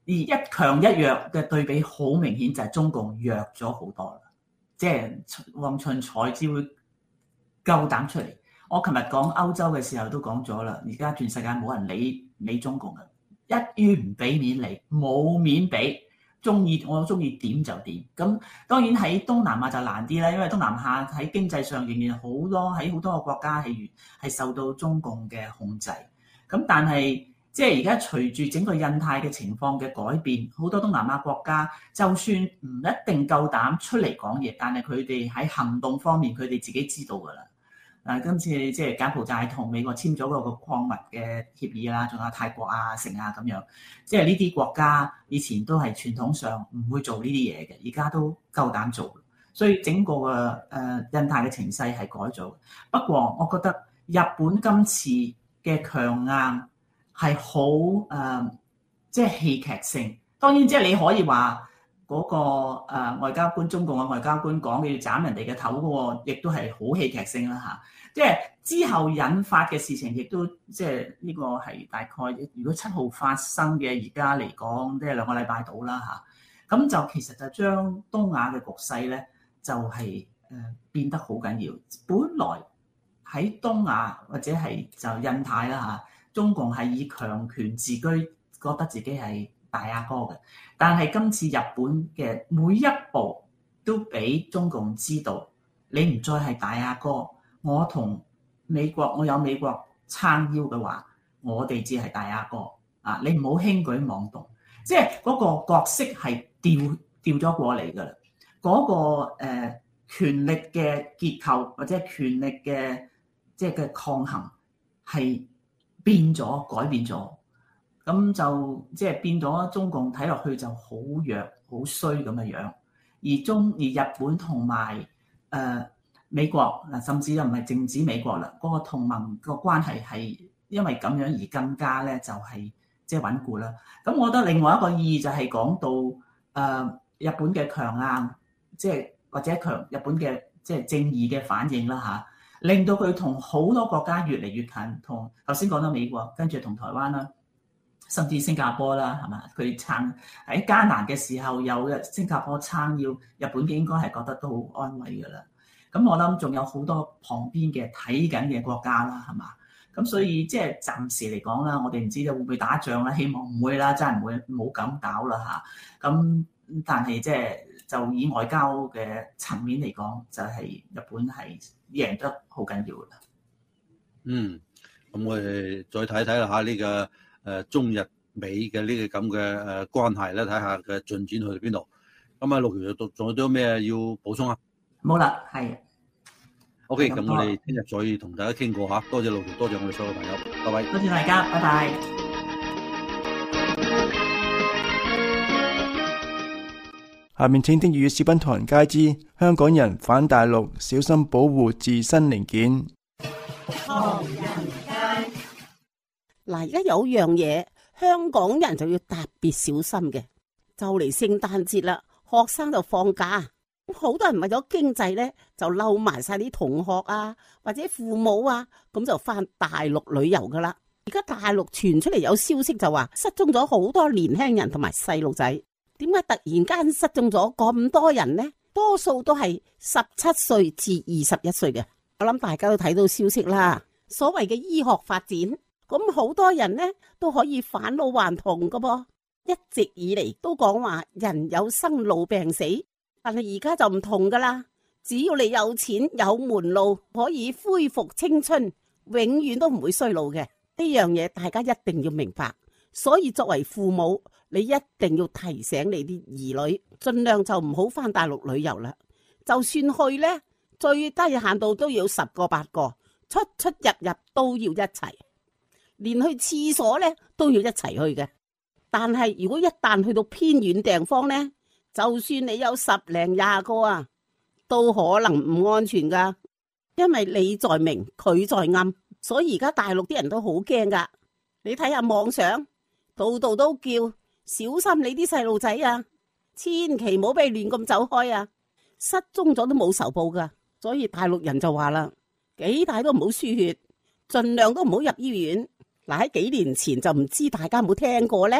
而一強一弱嘅對比好明顯，就係中共弱咗好多啦。即係旺循財至會夠膽出嚟。我琴日講歐洲嘅時候都講咗啦，而家全世界冇人理理中共嘅，一於唔俾面你，冇面俾，中意我中意點就點。咁當然喺東南亞就難啲啦，因為東南亞喺經濟上仍然好多喺好多個國家係係受到中共嘅控制。咁但係即係而家隨住整個印太嘅情況嘅改變，好多東南亞國家就算唔一定夠膽出嚟講嘢，但係佢哋喺行動方面，佢哋自己知道㗎啦。嗱，今次即係柬埔寨同美國簽咗嗰個礦物嘅協議啦，仲有泰國啊、成啊咁樣，即係呢啲國家以前都係傳統上唔會做呢啲嘢嘅，而家都夠膽做，所以整個嘅誒印太嘅情勢係改咗。不過我覺得日本今次嘅強硬係好誒，即係戲劇性。當然即係你可以話。嗰、那個、呃、外交官，中共嘅外交官講嘅要斬人哋嘅頭嗰個，亦都係好戲劇性啦嚇。即係之後引發嘅事情，亦都即係呢個係大概，如果七號發生嘅，而家嚟講，即係兩個禮拜到啦嚇。咁就其實就將東亞嘅局勢咧，就係、是、誒、呃、變得好緊要。本來喺東亞或者係就印太啦嚇，中共係以強權自居，覺得自己係大阿哥嘅，但係今次日本嘅每一步都俾中共知道，你唔再係大阿哥，我同美國，我有美國撐腰嘅話，我哋只係大阿哥啊！你唔好輕舉妄動，即係嗰個角色係調調咗過嚟㗎啦。嗰、那個誒、呃、權力嘅結構或者權力嘅即係嘅抗衡係變咗、改變咗。咁就即係變咗中共睇落去就好弱、好衰咁嘅樣，而中而日本同埋誒美國嗱，甚至又唔係淨止美國啦，嗰、那個同盟個關係係因為咁樣而更加咧就係即係穩固啦。咁我覺得另外一個意義就係講到誒、呃、日本嘅強硬，即係或者強日本嘅即係正義嘅反應啦嚇，令到佢同好多國家越嚟越近，同頭先講到美國，跟住同台灣啦。甚至新加坡啦，係嘛？佢撐喺艱難嘅時候有新加坡撐要日本嘅，應該係覺得都好安慰㗎啦。咁我諗仲有好多旁邊嘅睇緊嘅國家啦，係嘛？咁所以即係暫時嚟講啦，我哋唔知道會唔會打仗啦，希望唔會啦，真係唔會冇咁搞啦嚇。咁但係即係就以外交嘅層面嚟講，就係、是、日本係贏得好緊要㗎啦。嗯， 咁我哋再睇睇啦嚇呢個。誒中日美嘅呢個咁嘅誒關係咧，睇下嘅進展去到邊度。咁啊，陸橋仲仲有啲咩要補充啊？ 冇啦，係。 OK，咁我哋聽日再同大家傾過嚇。多謝陸橋，多謝我哋所有朋友，拜拜。 多謝大家，拜拜。 下面請聽粵語視頻唐人街之香港人返大陸，小心保護自身零件。 唐人街。嗱，而家有樣嘢，香港人就要特別小心嘅，就嚟聖誕節啦，學生就放假，好多人為咗經濟咧，就嬲埋晒啲同學啊，或者父母啊，咁就翻大陸旅遊噶啦。而家大陸傳出嚟有消息就話失蹤咗好多年輕人同埋細路仔，點解突然間失蹤咗咁多人呢？多數都係十七歲至二十一歲嘅。我諗大家都睇到消息啦，所謂嘅醫學發展。咁好多人呢都可以返老還童噶噃，一直以嚟都講話人有生老病死，但係而家就唔同噶啦，只要你有錢有門路，可以恢復青春，永遠都唔會衰老嘅。呢樣嘢大家一定要明白，所以作為父母，你一定要提醒你啲兒女，盡量就唔好返大陸旅遊啦。就算去呢，最低限度都要十個八個，出出入入都要一齊。連去廁所咧都要一齊去嘅，但係如果一旦去到偏遠地方咧，就算你有十零廿個啊，都可能唔安全噶，因為你在明，佢在暗，所以而家大陸啲人都好驚噶。你睇下網上，度度都叫小心你啲細路仔啊，千祈唔好俾亂咁走開啊，失蹤咗都冇仇報噶。所以大陸人就話啦，幾大都唔好輸血，盡量都唔好入醫院。嗱，喺幾年前就唔知大家有冇聽過呢？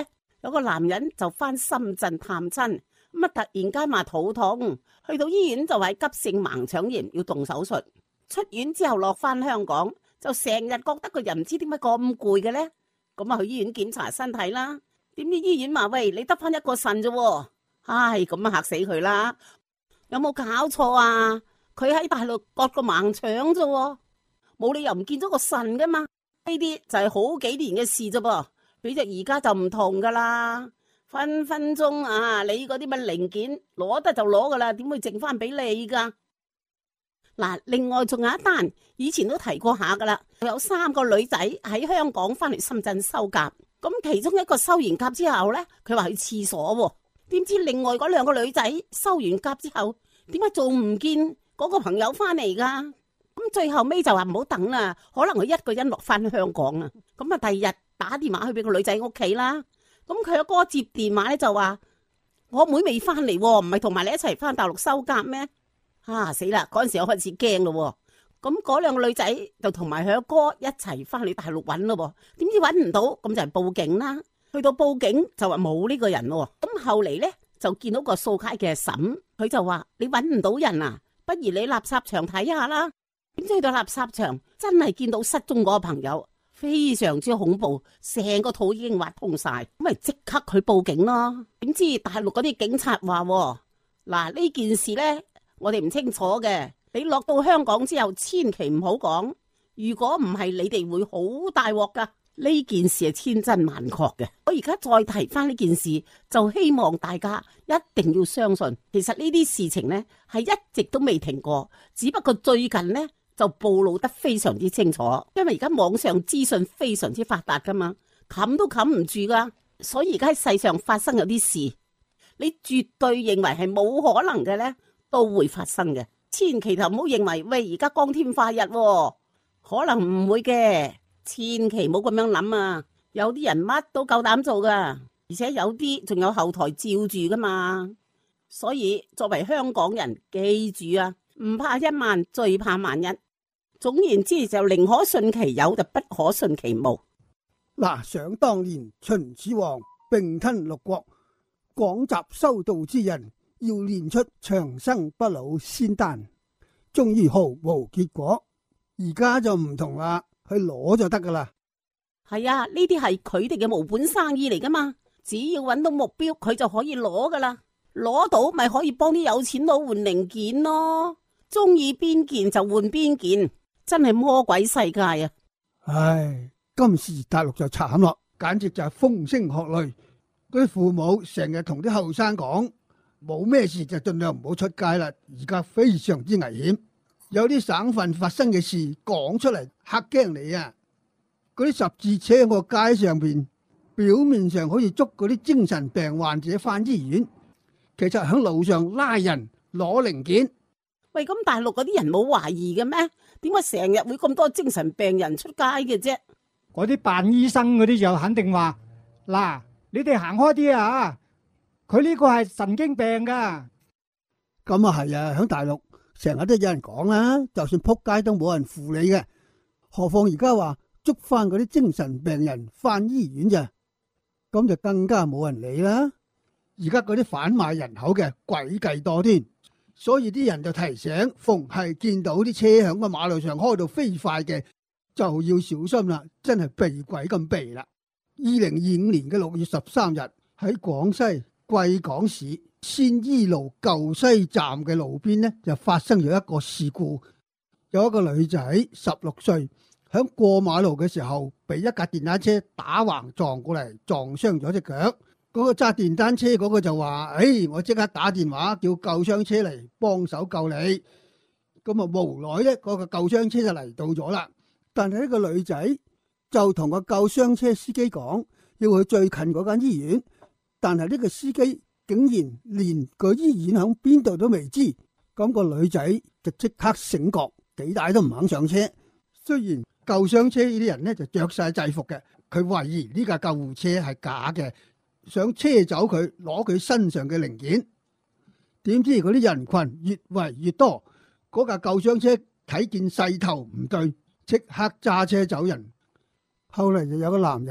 有個男人就翻深圳探親，咁啊突然間話肚痛，去到醫院就話急性盲腸炎要動手術。出院之後落翻香港，就成日覺得個人唔知點解咁攰嘅咧，咁啊去醫院檢查身體啦。點知醫院話喂，你得翻一個腎啫，唉咁啊嚇死佢啦！有冇搞錯啊？佢喺大陸割個盲腸啫，冇理由唔見咗個腎噶嘛。呢啲就係好幾年嘅事啫噃，比隻而家就唔同噶啦，分分鐘啊你嗰啲乜零件攞得就攞噶啦，點會剩翻俾你噶？嗱，另外仲有一單，以前都提過下噶啦，有三個女仔喺香港翻嚟深圳收甲，咁其中一個收完甲之後咧，佢話去廁所，點知另外嗰兩個女仔收完甲之後，點解仲唔見嗰個朋友翻嚟噶？咁最後尾就話唔好等啦，可能佢一個人落翻香港啊。咁啊，第二日打電話去俾個女仔屋企啦，咁佢阿哥接電話咧就話：我妹未翻嚟，唔係同埋你一齊翻大陸收甲咩？啊死啦！嗰陣時我開始驚咯，咁嗰兩個女仔就同埋佢阿哥一齊翻去大陸揾咯，點知揾唔到，咁就係報警啦。去到報警就話冇呢個人咯，咁後嚟咧就見到個掃街嘅嬸，佢就話：你揾唔到人啊，不如你垃圾場睇下啦。點知去到垃圾場真係見到失蹤嗰個朋友，非常之恐怖，成個肚已經挖通晒，咁咪即刻去報警咯。點知大陸嗰啲警察話：嗱呢件事咧。我哋唔清楚嘅，你落到香港之後，千祈唔好講。如果唔係，你哋會好大鑊噶。呢件事係千真萬確嘅。我而家再提翻呢件事，就希望大家一定要相信，其實呢啲事情呢係一直都未停過，只不過最近呢就暴露得非常之清楚。因為而家網上資訊非常之發達噶嘛，冚都冚唔住噶。所以而家喺世上發生有啲事，你絕對認為係冇可能嘅呢，都會發生嘅，千祈就唔好認為喂而家光天化日，可能唔會嘅，千祈唔好咁樣諗啊！有啲人乜都夠膽做噶，而且有啲仲有後台照住噶嘛。所以作為香港人，記住啊，唔怕一萬，最怕萬一。總言之，就寧可信其有，就不可信其無。 嗱，想當年秦始皇併吞六國，廣集修道之人，要練出長生不老仙丹，終於毫無結果。而家就唔同啦，去攞就得噶啦。 係啊，呢啲係佢哋嘅無本生意嚟噶嘛，只要揾到目標，佢就可以攞噶啦。攞到咪可以幫啲有錢佬換零件咯，中意邊件就換邊件，真係魔鬼世界啊！ 唉，今時大陸就慘咯，簡直就係風聲鶴唳。嗰啲父母成日同啲後生講，冇咩事就盡量唔好出街啦，而家非常之危險。有啲省份發生嘅事講出嚟嚇驚你啊！嗰啲十字車喺個街上邊，表面上好似捉嗰啲精神病患者翻醫院，其實喺路上拉人攞零件。 喂，咁大陸嗰啲人冇懷疑嘅咩？點解成日會咁多精神病人出街嘅啫？ 嗰啲扮醫生嗰啲就肯定話：嗱，你哋行開啲啊！佢呢個係神經病噶。 咁啊係啊，喺大陸成日都有人講啦，就算撲街都冇人扶你嘅，何況而家話捉翻嗰啲精神病人翻醫院咋，咁就更加冇人理啦。而家嗰啲販賣人口嘅詭計多添，所以啲人就提醒，逢係見到啲車響個馬路上開到飛快嘅，就要小心啦，真係避鬼咁避啦。二零二五年嘅六月十三日喺廣西貴港市鮮衣路舊西站嘅路邊呢，就發生咗一個事故。有一個女仔十六歲，響過馬路嘅時候，被一架電單車打橫撞過嚟，撞傷咗隻腳。嗰個揸電單車嗰個就話：誒、哎，我即刻打電話叫救傷車嚟幫手救你。咁啊，無奈呢，嗰個救傷車就嚟到咗啦。但係呢個女仔就同個救傷車司機講要去最近嗰間醫院，但係呢個司機竟然連個醫院響邊度都未知。咁個女仔就即刻醒覺，幾大都唔肯上車。雖然救傷車呢啲人呢就着晒制服嘅，佢懷疑呢架救護車係假嘅，想車走佢攞佢身上嘅零件。點知嗰啲人群越圍越多，嗰架救傷車睇見勢頭唔對，即刻揸車走人。後嚟就有個男人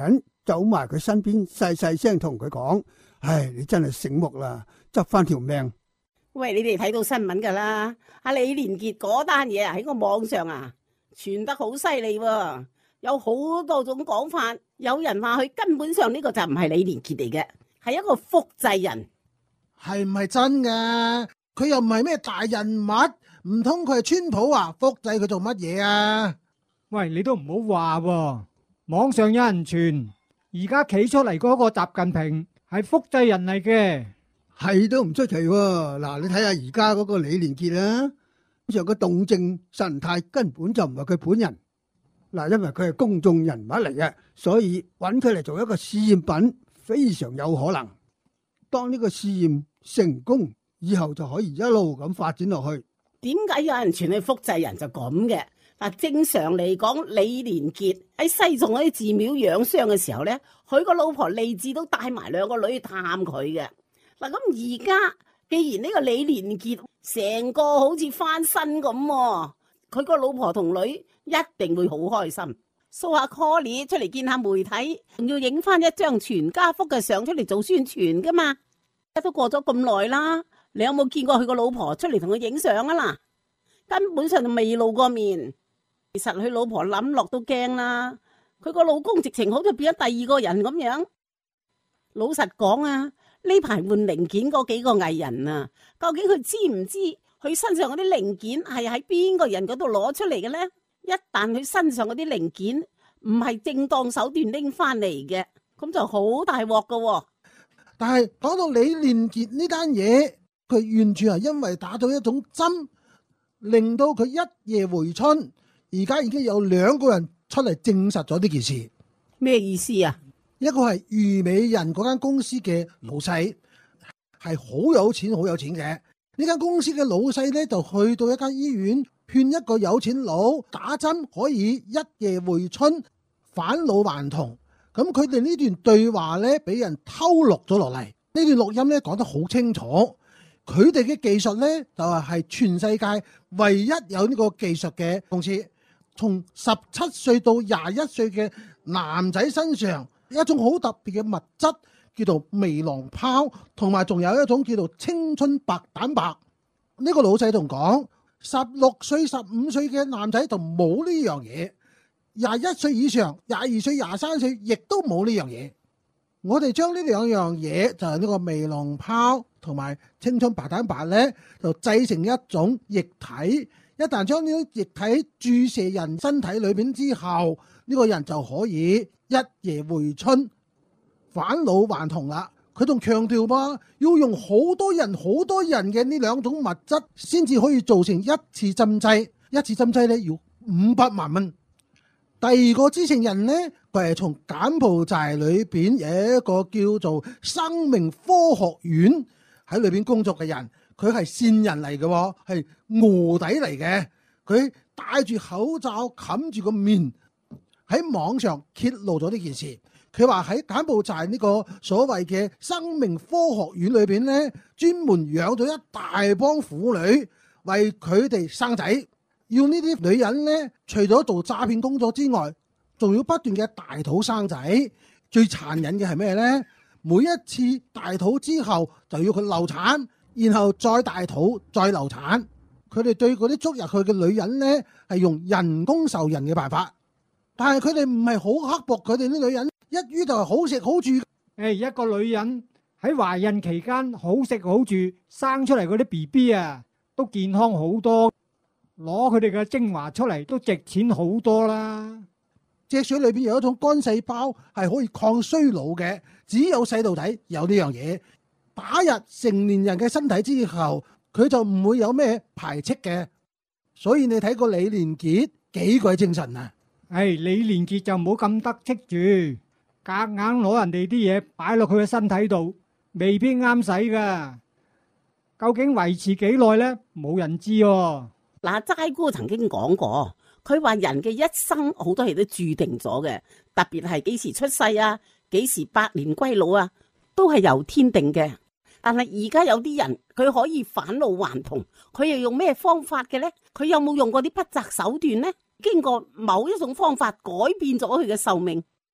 走埋佢身邊，細細聲同佢講：唉，你真係醒目啦，執翻條命。 喂，你哋睇到新聞噶啦，阿李連杰嗰單嘢啊喺個網上啊傳得好犀利喎，有好多種講法。有人話佢根本上呢個就唔係李連杰嚟嘅，係一個複製人。 係唔係真㗎？佢又唔係咩大人物，唔通佢係川普啊？複製佢做乜嘢啊？ 喂，你都唔好話喎，網上有人傳，而家企出嚟嗰個習近平係複製人嚟嘅， 係都唔出奇喎。嗱，你睇下而家嗰個李連杰啦，上個動靜神態根本就唔係佢本人。嗱，因為佢係公眾人物嚟嘅，所以揾佢嚟做一個試驗品非常有可能。當呢個試驗成功，以後就可以一路咁發展落去。 點解有人傳佢複製人就咁嘅？嗱，正常嚟講，李連杰喺西藏嗰啲寺廟養傷嘅時候咧，佢個老婆利智都帶埋兩個女去探佢嘅。嗱，咁而家既然呢個李連杰成個好似翻身咁，佢個老婆同女一定會好開心，掃下 call 出嚟見下媒體，仲要影翻一張全家福嘅相出嚟做宣傳噶嘛。都過咗咁耐啦，你有冇見過佢個老婆出嚟同佢影相啊？嗱，根本上就未露過面。其實佢老婆諗落都驚啦，佢個老公直情好似變咗第二個人咁樣。老實講啊，呢排換零件嗰幾個藝人啊，究竟佢知唔知佢身上嗰啲零件係喺邊個人嗰度攞出嚟嘅呢？一旦佢身上嗰啲零件唔係正當手段拎翻嚟嘅，咁就好大鑊噶。 但係講到李連杰呢單嘢，佢完全係因為打到一種針，令到佢一夜回春。而家已經有兩個人出嚟證實咗呢件事。 咩意思啊？ 一個係虞美人嗰間公司嘅老細，係好有錢好有錢嘅。呢間公司嘅老細咧就去到一間醫院，勸一個有錢佬打針可以一夜回春、返老還童。咁佢哋呢段對話咧俾人偷錄咗落嚟，呢段錄音咧講得好清楚。佢哋嘅技術咧就係係全世界唯一有呢個技術嘅公司。從十七歲到廿一歲嘅男仔身上，一種好特別嘅物質叫做微囊泡，同埋仲有一種叫做青春白蛋白。呢個老細同講，十六歲、十五歲嘅男仔就冇呢樣嘢，廿一歲以上、廿二歲、廿三歲亦都冇呢樣嘢。我哋將呢兩樣嘢就係呢個微囊泡同埋青春白蛋白咧，就製成一種液體。一旦將呢啲液體注射人身體裏邊之後，呢個人就可以一夜回春、返老還童啦。佢仲強調噃，要用好多人、好多人嘅呢兩種物質先至可以做成一次針劑。一次針劑咧要五百萬蚊。第二個知情人呢，佢係從柬埔寨裏邊有一個叫做生命科學院喺裏邊工作嘅人。佢係線人嚟嘅，係臥底嚟嘅。佢戴住口罩冚住個面，喺網上揭露咗呢件事。佢話喺柬埔寨呢個所謂嘅生命科學院裏邊咧，專門養咗一大幫婦女為佢哋生仔。要呢啲女人咧，除咗做詐騙工作之外，仲要不斷嘅大肚生仔。最殘忍嘅係咩咧？每一次大肚之後就要佢流產。然後再大肚再流產，佢哋對嗰啲捉入去嘅女人呢，係用人工受孕嘅辦法，但係佢哋唔係好刻薄，佢哋啲女人一於就係好食好住。 誒，一個女人喺懷孕期間好食好住，生出嚟嗰啲 B B 啊，都健康好多，攞佢哋嘅精華出嚟都值錢好多啦。 隻水裏邊有一種幹細胞係可以抗衰老嘅，只有細路仔有呢樣嘢。打入成年人嘅身體之後，佢就唔會有咩排斥嘅。所以你睇過李連杰幾鬼精神啊？ 誒，李連杰就唔好咁得戚住，夾硬攞人哋啲嘢擺落佢嘅身體度，未必啱使噶。究竟維持幾耐呢？冇人知喎。 嗱，齋姑曾經講過，佢話人嘅一生好多嘢都注定咗嘅，特別係幾時出世啊，幾時百年歸老啊，都係由天定嘅。但係而家有啲人佢可以返老還童，佢又用咩方法嘅呢？佢有冇用過啲不擇手段呢？經過某一種方法改變咗佢嘅壽命？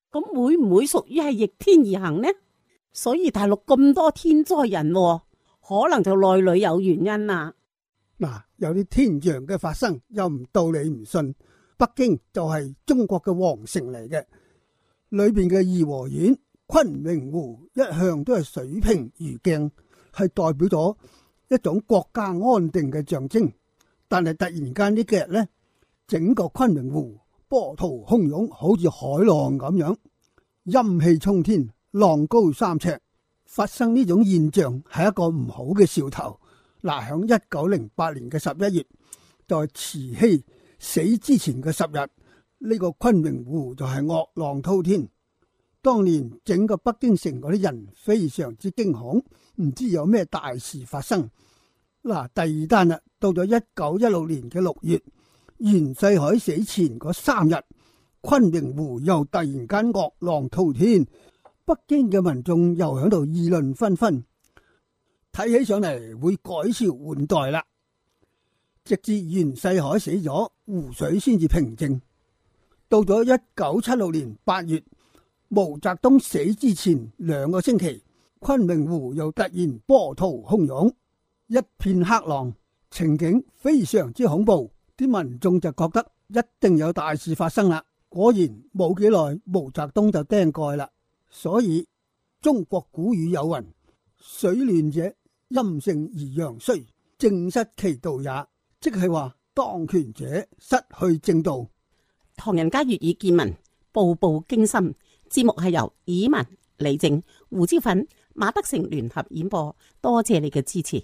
咁會唔會屬於係逆天而行呢？所以大陸咁多天災人禍，可能就內裏有原因啦。 嗱，有啲天象嘅發生，又唔到你唔信。北京就係中國嘅皇城嚟嘅，裏邊嘅頤和園、昆明湖一向都係水平如鏡，係代表咗一種國家安定嘅象徵。但係突然間呢幾日呢，整個昆明湖波濤洶湧，好似海浪咁樣，陰氣沖天，浪高三尺。發生呢種現象係一個唔好嘅兆頭。嗱，響一九零八年嘅十一月，在慈禧死之前嘅十日，呢個昆明湖就係惡浪滔天。當年整個北京城嗰啲人非常之驚恐，唔知有咩大事發生。嗱，第二單啦，到咗一九一六年嘅六月，袁世凱死前嗰三日，昆明湖又突然間惡浪滔天，北京嘅民眾又喺度議論紛紛，睇起上嚟會改朝換代啦。直至袁世凱死咗，湖水先至平靜。到咗一九七六年八月，毛澤東死之前兩個星期，昆明湖又突然波濤洶湧，一片黑浪，情景非常之恐怖。啲民眾就覺得一定有大事發生啦。果然冇幾耐，毛澤東就釘蓋啦。所以中國古語有云：水亂者陰盛而陽衰，正失其道也。即係話當權者失去正道。 唐人街粵語見聞，步步驚心。節目係由以文、李靜、胡椒粉、馬德成聯合演播，多謝你嘅支持。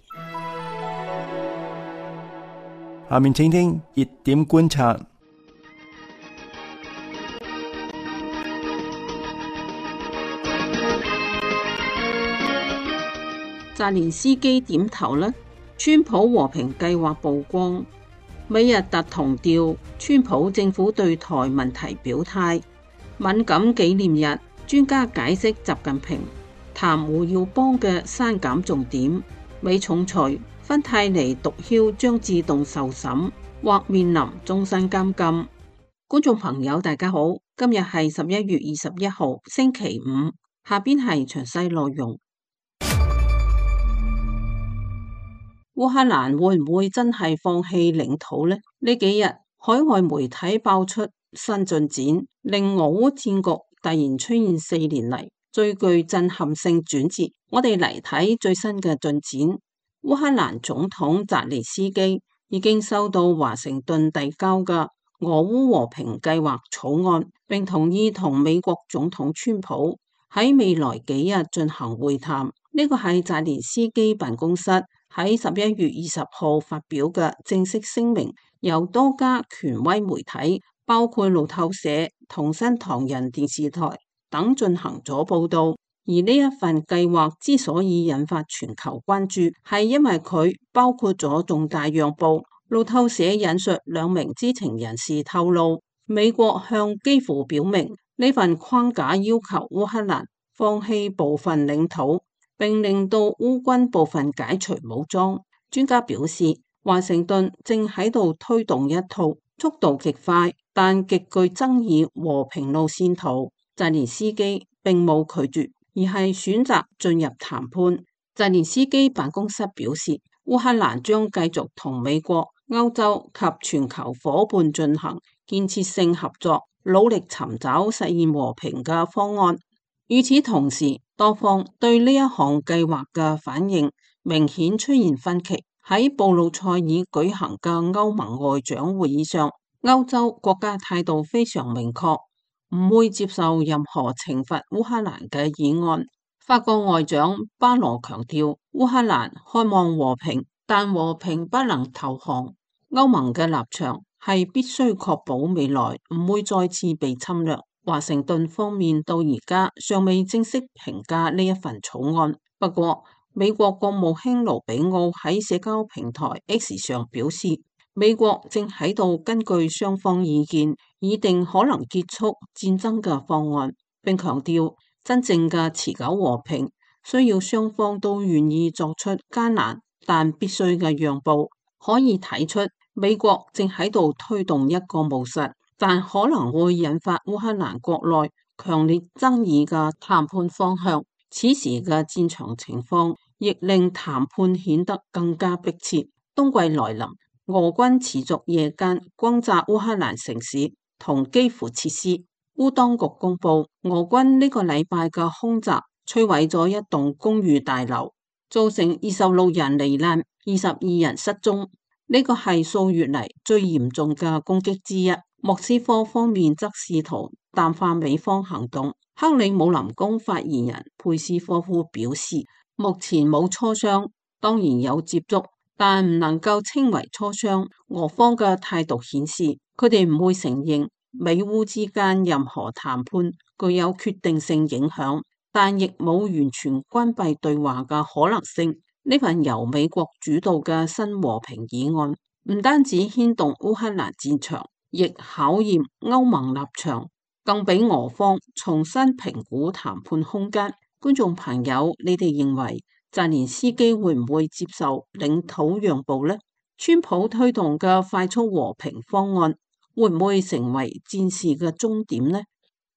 下面請聽熱點觀察。 澤連斯基點頭呢？川普和平計劃曝光，美日特同調，川普政府對台問題表態。敏感紀念日，專家解釋習近平談胡耀邦嘅刪減重點。美重錘，芬太尼毒梟將自動受審或面臨終身監禁。觀眾朋友大家好，今日係十一月二十一號星期五，下邊係詳細內容。烏克蘭會唔會真係放棄領土呢？呢幾日海外媒體爆出新進展，令俄烏戰局突然出現四年嚟最具震撼性轉折。我哋嚟睇最新嘅進展。烏克蘭總統澤連斯基已經收到華盛頓遞交嘅俄烏和平計劃草案，並同意同美國總統川普喺未來幾日進行會談。呢個係澤連斯基辦公室喺十一月二十號發表嘅正式聲明，由多家權威媒體，包括路透社、同新唐人電視台等進行咗報道。而呢一份計劃之所以引發全球關注，係因為佢包括咗重大讓步。路透社引述兩名知情人士透露，美國向基輔表明呢份框架要求烏克蘭放棄部分領土，並令到烏軍部分解除武裝。專家表示，華盛頓正喺度推動一套速度極快但極具爭議和平路線圖。澤連斯基並冇拒絕，而係選擇進入談判。澤連斯基辦公室表示，烏克蘭將繼續同美國、歐洲及全球夥伴進行建設性合作，努力尋找實現和平嘅方案。與此同時，多方對呢一項計劃嘅反應明顯出現分歧。喺布魯塞爾舉行嘅歐盟外長會議上，歐洲國家態度非常明確，唔會接受任何懲罰烏克蘭嘅議案。法國外長巴羅強調，烏克蘭渴望和平，但和平不能投降。歐盟嘅立場係必須確保未來唔會再次被侵略。華盛頓方面到而家尚未正式評價呢一份草案。不過，美國國務卿盧比奧喺社交平台 X 上表示，美國正喺度根據雙方意見，擬定可能結束戰爭嘅方案，並強調真正嘅持久和平需要雙方都願意作出艱難但必須嘅讓步。可以睇出，美國正喺度推動一個務實但可能會引發烏克蘭國內強烈爭議嘅談判方向。此時嘅戰場情況亦令談判顯得更加迫切。冬季來臨，俄軍持續夜間轟炸烏克蘭城市同基輔設施。烏當局公布，俄軍呢個禮拜嘅空襲摧毀咗一棟公寓大樓，造成二十六人罹難，二十二人失蹤。呢個係數月嚟最嚴重嘅攻擊之一。莫斯科方面則試圖淡化美方行動。克里姆林宮發言人佩斯科夫表示，目前冇磋商，當然有接觸，但唔能夠稱為磋商。俄方嘅態度顯示，佢哋唔會承認美烏之間任何談判具有決定性影響，但亦冇完全關閉對話嘅可能性。呢份由美國主導嘅新和平議案，唔單止牽動烏克蘭戰場，亦考驗歐盟立場，更俾俄方重新評估談判空間。觀眾朋友，你哋認為澤連斯基會唔會接受領土讓步呢？川普推動嘅快速和平方案會唔會成為戰事嘅終點呢？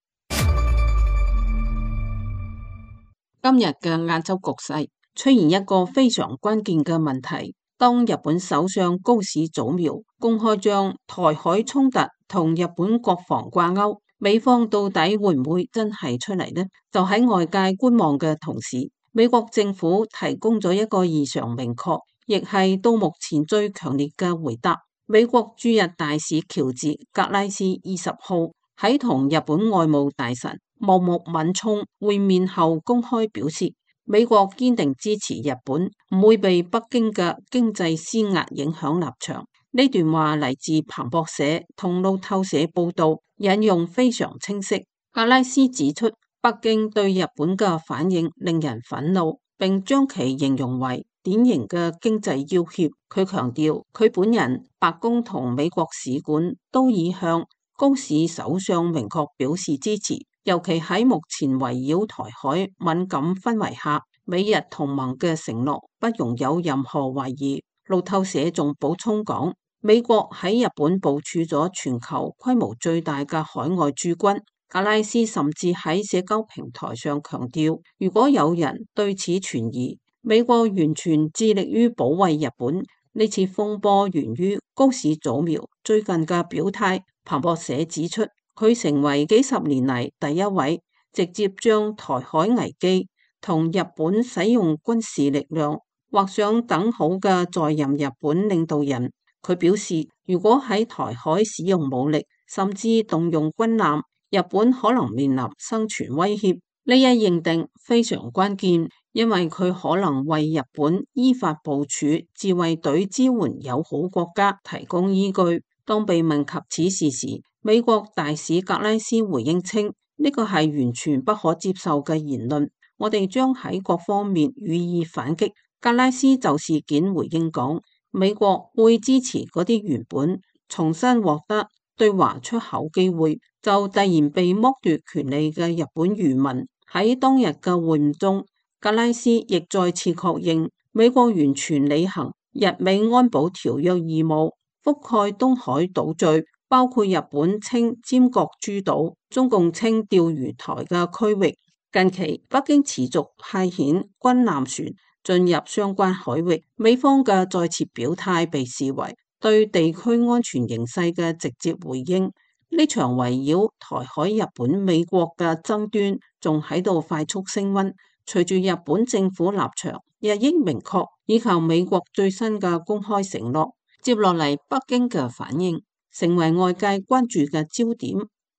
今日嘅亞洲局勢出現一個非常關鍵嘅問題，當日本首相高市早苗公開將台海衝突同日本國防掛鈎，美方到底會唔會真係出嚟呢？就喺外界觀望嘅同時，美國政府提供咗一個異常明確，亦係到目前最強烈嘅回答。美國駐日大使喬治格拉斯二十號喺同日本外務大臣茂木敏充會面後公開表示，美國堅定支持日本唔會被北京嘅經濟施壓影響立場。呢段話嚟自彭博社同路透社報道，引用非常清晰。格拉斯指出，北京對日本嘅反應令人憤怒，並將其形容為典型嘅經濟要挾。佢強調，佢本人、白宮同美國使館都已向高市首相明確表示支持。尤其喺目前圍繞台海敏感氛圍下，美日同盟嘅承諾不容有任何懷疑。路透社仲補充講，美國喺日本部署咗全球規模最大嘅海外駐軍。格拉斯甚至喺社交平台上強調，如果有人對此存疑，美國完全致力於保衛日本。呢次風波源於高市早苗最近嘅表態。彭博社指出，佢成為幾十年嚟第一位直接將台海危機同日本使用軍事力量畫上等號嘅在任日本領導人。佢表示，如果喺台海使用武力，甚至動用軍艦，日本可能面臨生存威脅。呢一認定非常關鍵，因為佢可能為日本依法部署自衛隊支援友好國家提供依據。當被問及此事時，美國大使格拉斯回應稱，呢個係完全不可接受嘅言論，我哋將喺各方面予以反擊。格拉斯就事件回應講，美國會支持嗰啲原本重新獲得對華出口機會就突然被剝奪權利嘅日本漁民。喺當日嘅會晤中，格拉斯亦再次確認美國完全履行日美安保條約義務，覆蓋東海島嶼，包括日本稱尖閣諸島、中共稱釣魚台嘅區域。近期北京持續派遣軍艦船進入相關海域，美方嘅再次表態被視為對地區安全形勢嘅直接回應。呢場圍繞台海日本美國嘅爭端仲喺度快速升溫，隨住日本政府立場日益明確，以及美國最新嘅公開承諾，接落嚟北京嘅反應成為外界關注嘅焦點。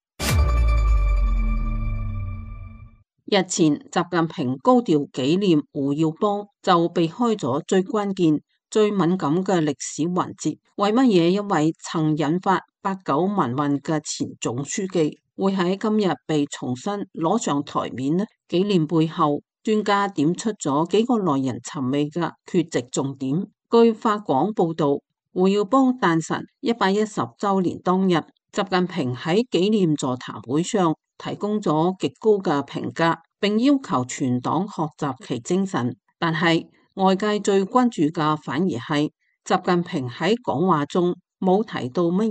日前習近平高調紀念胡耀邦，就避開咗最關鍵最敏感嘅歷史環節。為乜嘢？因為曾引發八九民運嘅前總書記會喺今日被重新攞上台面呢？紀念背後，專家點出咗幾個耐人尋味嘅缺席重點。據法廣報道，胡耀邦誕辰一百一十周年當日，習近平喺紀念座談會上提供咗極高嘅評價，並要求全黨學習其精神。但係外界最關注嘅反而係習近平喺講話中冇提到乜嘢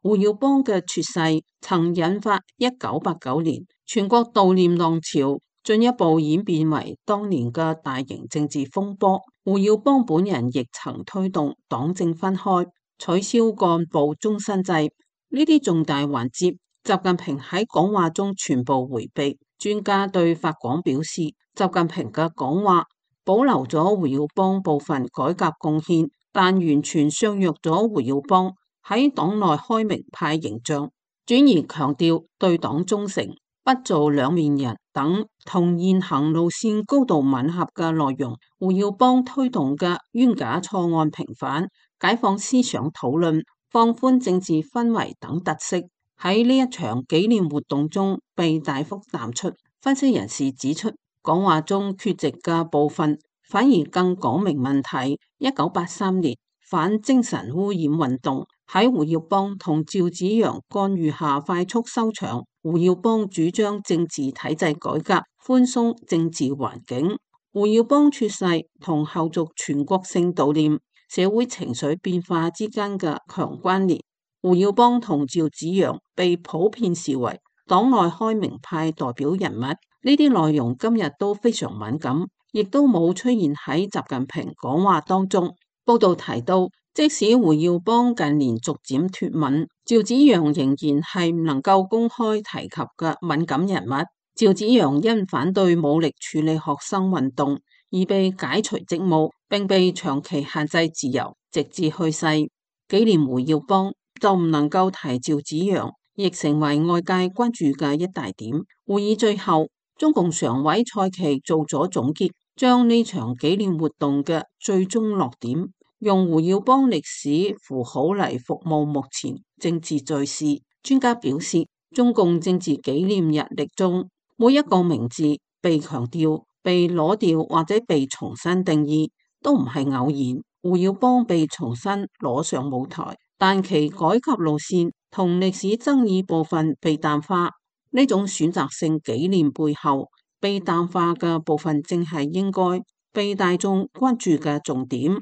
胡耀邦嘅猝逝曾引發一九八九年全國悼念浪潮，進一步演變為當年嘅大型政治風波。胡耀邦本人亦曾推動黨政分開、取消幹部終身制呢啲重大環節，習近平喺講話中全部迴避。專家對法廣表示，習近平嘅講話保留咗胡耀邦部分改革貢獻，但完全削弱咗胡耀邦喺黨內開明派形象，轉而強調對黨忠誠、不做兩面人等同現行路線高度吻合嘅內容。胡耀邦推動嘅冤假錯案平反、解放思想討論、放寬政治氛圍等特色，喺呢一場紀念活動中被大幅淡出。分析人士指出，講話中缺席嘅部分反而更講明問題。一九八三年反精神污染運動喺胡耀邦同趙紫陽干預下快速收場。胡耀邦主張政治體制改革、寬鬆政治環境。胡耀邦猝逝同後續全國性悼念、社會情緒變化之間嘅強關聯。胡耀邦同趙紫陽被普遍視為黨內開明派代表人物，呢啲內容今日都非常敏感，亦都冇出現喺習近平講話當中。報道提到，即使胡耀邦近年逐漸脫敏，趙紫陽仍然係唔能夠公開提及嘅敏感人物。趙紫陽因反對武力處理學生運動而被解除職務，並被長期限制自由，直至去世。紀念胡耀邦就唔能夠提趙紫陽，亦成為外界關注嘅一大點。會議最後，中共常委蔡奇做咗總結，將呢場紀念活動嘅最終落點用胡耀邦歷史符號嚟服務目前政治敘事。專家表示，中共政治紀念日曆中每一個名字被強調、被攞掉或者被重新定義，都唔係偶然。胡耀邦被重新攞上舞台，但其改革路線同歷史爭議部分被淡化。呢種選擇性紀念背後被淡化嘅部分，正係應該被大眾關注嘅重點。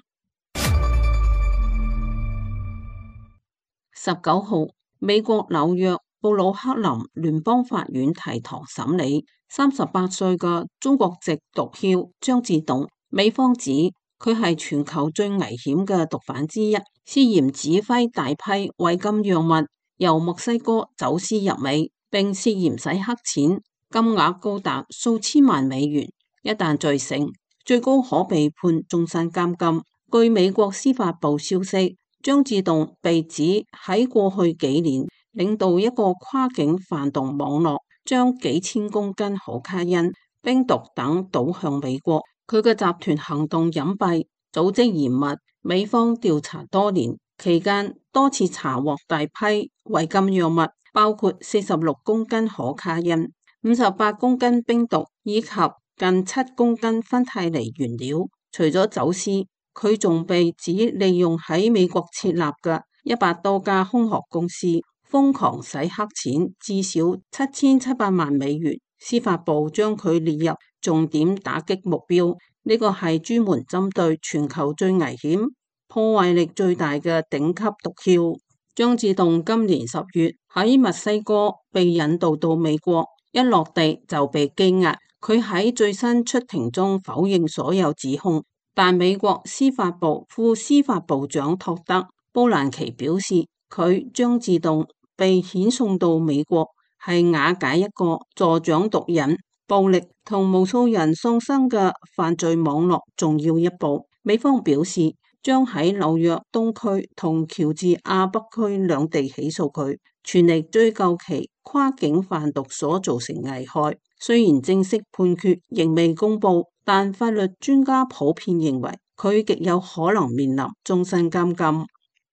十九號，美國紐約布魯克林聯邦法院提堂審理三十八歲嘅中國籍毒梟張志棟。美方指佢係全球最危險嘅毒販之一，涉嫌指揮大批違禁藥物由墨西哥走私入美，並涉嫌洗黑錢，金額高達數千萬美元。一旦罪成，最高可被判終身監禁。據美國司法部消息，張志棟被指喺過去幾年領導一個跨境販毒網絡，將幾千公斤可卡因、冰毒等倒向美國。佢嘅集團行動隱蔽，組織嚴密，美方調查多年，期間多次查獲大批違禁藥物，包括四十六公斤可卡因、五十八公斤冰毒以及近七公斤芬太尼原料。除咗走私，佢仲被指利用喺美國設立嘅一百多家空殼公司，瘋狂洗黑錢，至少七千七百萬美元。司法部將佢列入重點打擊目標，呢個係專門針對全球最危險、破壞力最大嘅頂級毒梟。張志棟今年十月喺墨西哥被引渡到美國，一落地就被羈押。佢喺最新出庭中否認所有指控，但美國司法部副司法部長托德布蘭奇表示，佢張志棟被遣送到美國係瓦解一個助長毒癮、暴力同無數人喪生嘅犯罪網絡重要一步。美方表示將喺紐約東區同喬治亞北區兩地起訴佢，全力追究其跨境販毒所造成危害。雖然正式判決仍未公布，但法律專家普遍認為佢極有可能面臨終身監禁。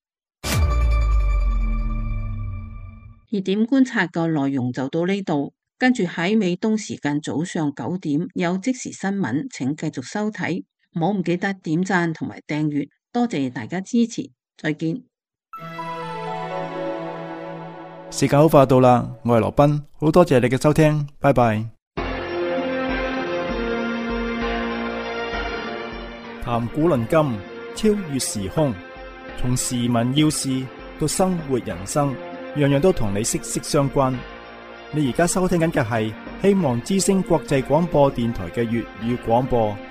熱點觀察嘅內容就到呢度，跟住喺美東時間早上九點有即時新聞，請繼續收睇，唔好唔記得點讚同埋訂閱，多謝大家支持，再見。 時間好快到啦，我係羅賓，好多謝你嘅收聽，拜拜。談古論今，超越時空，從時聞要事到生活人生。 樣樣都同你息息相關。你而家收聽緊嘅係希望之聲國際廣播電台嘅粵語廣播。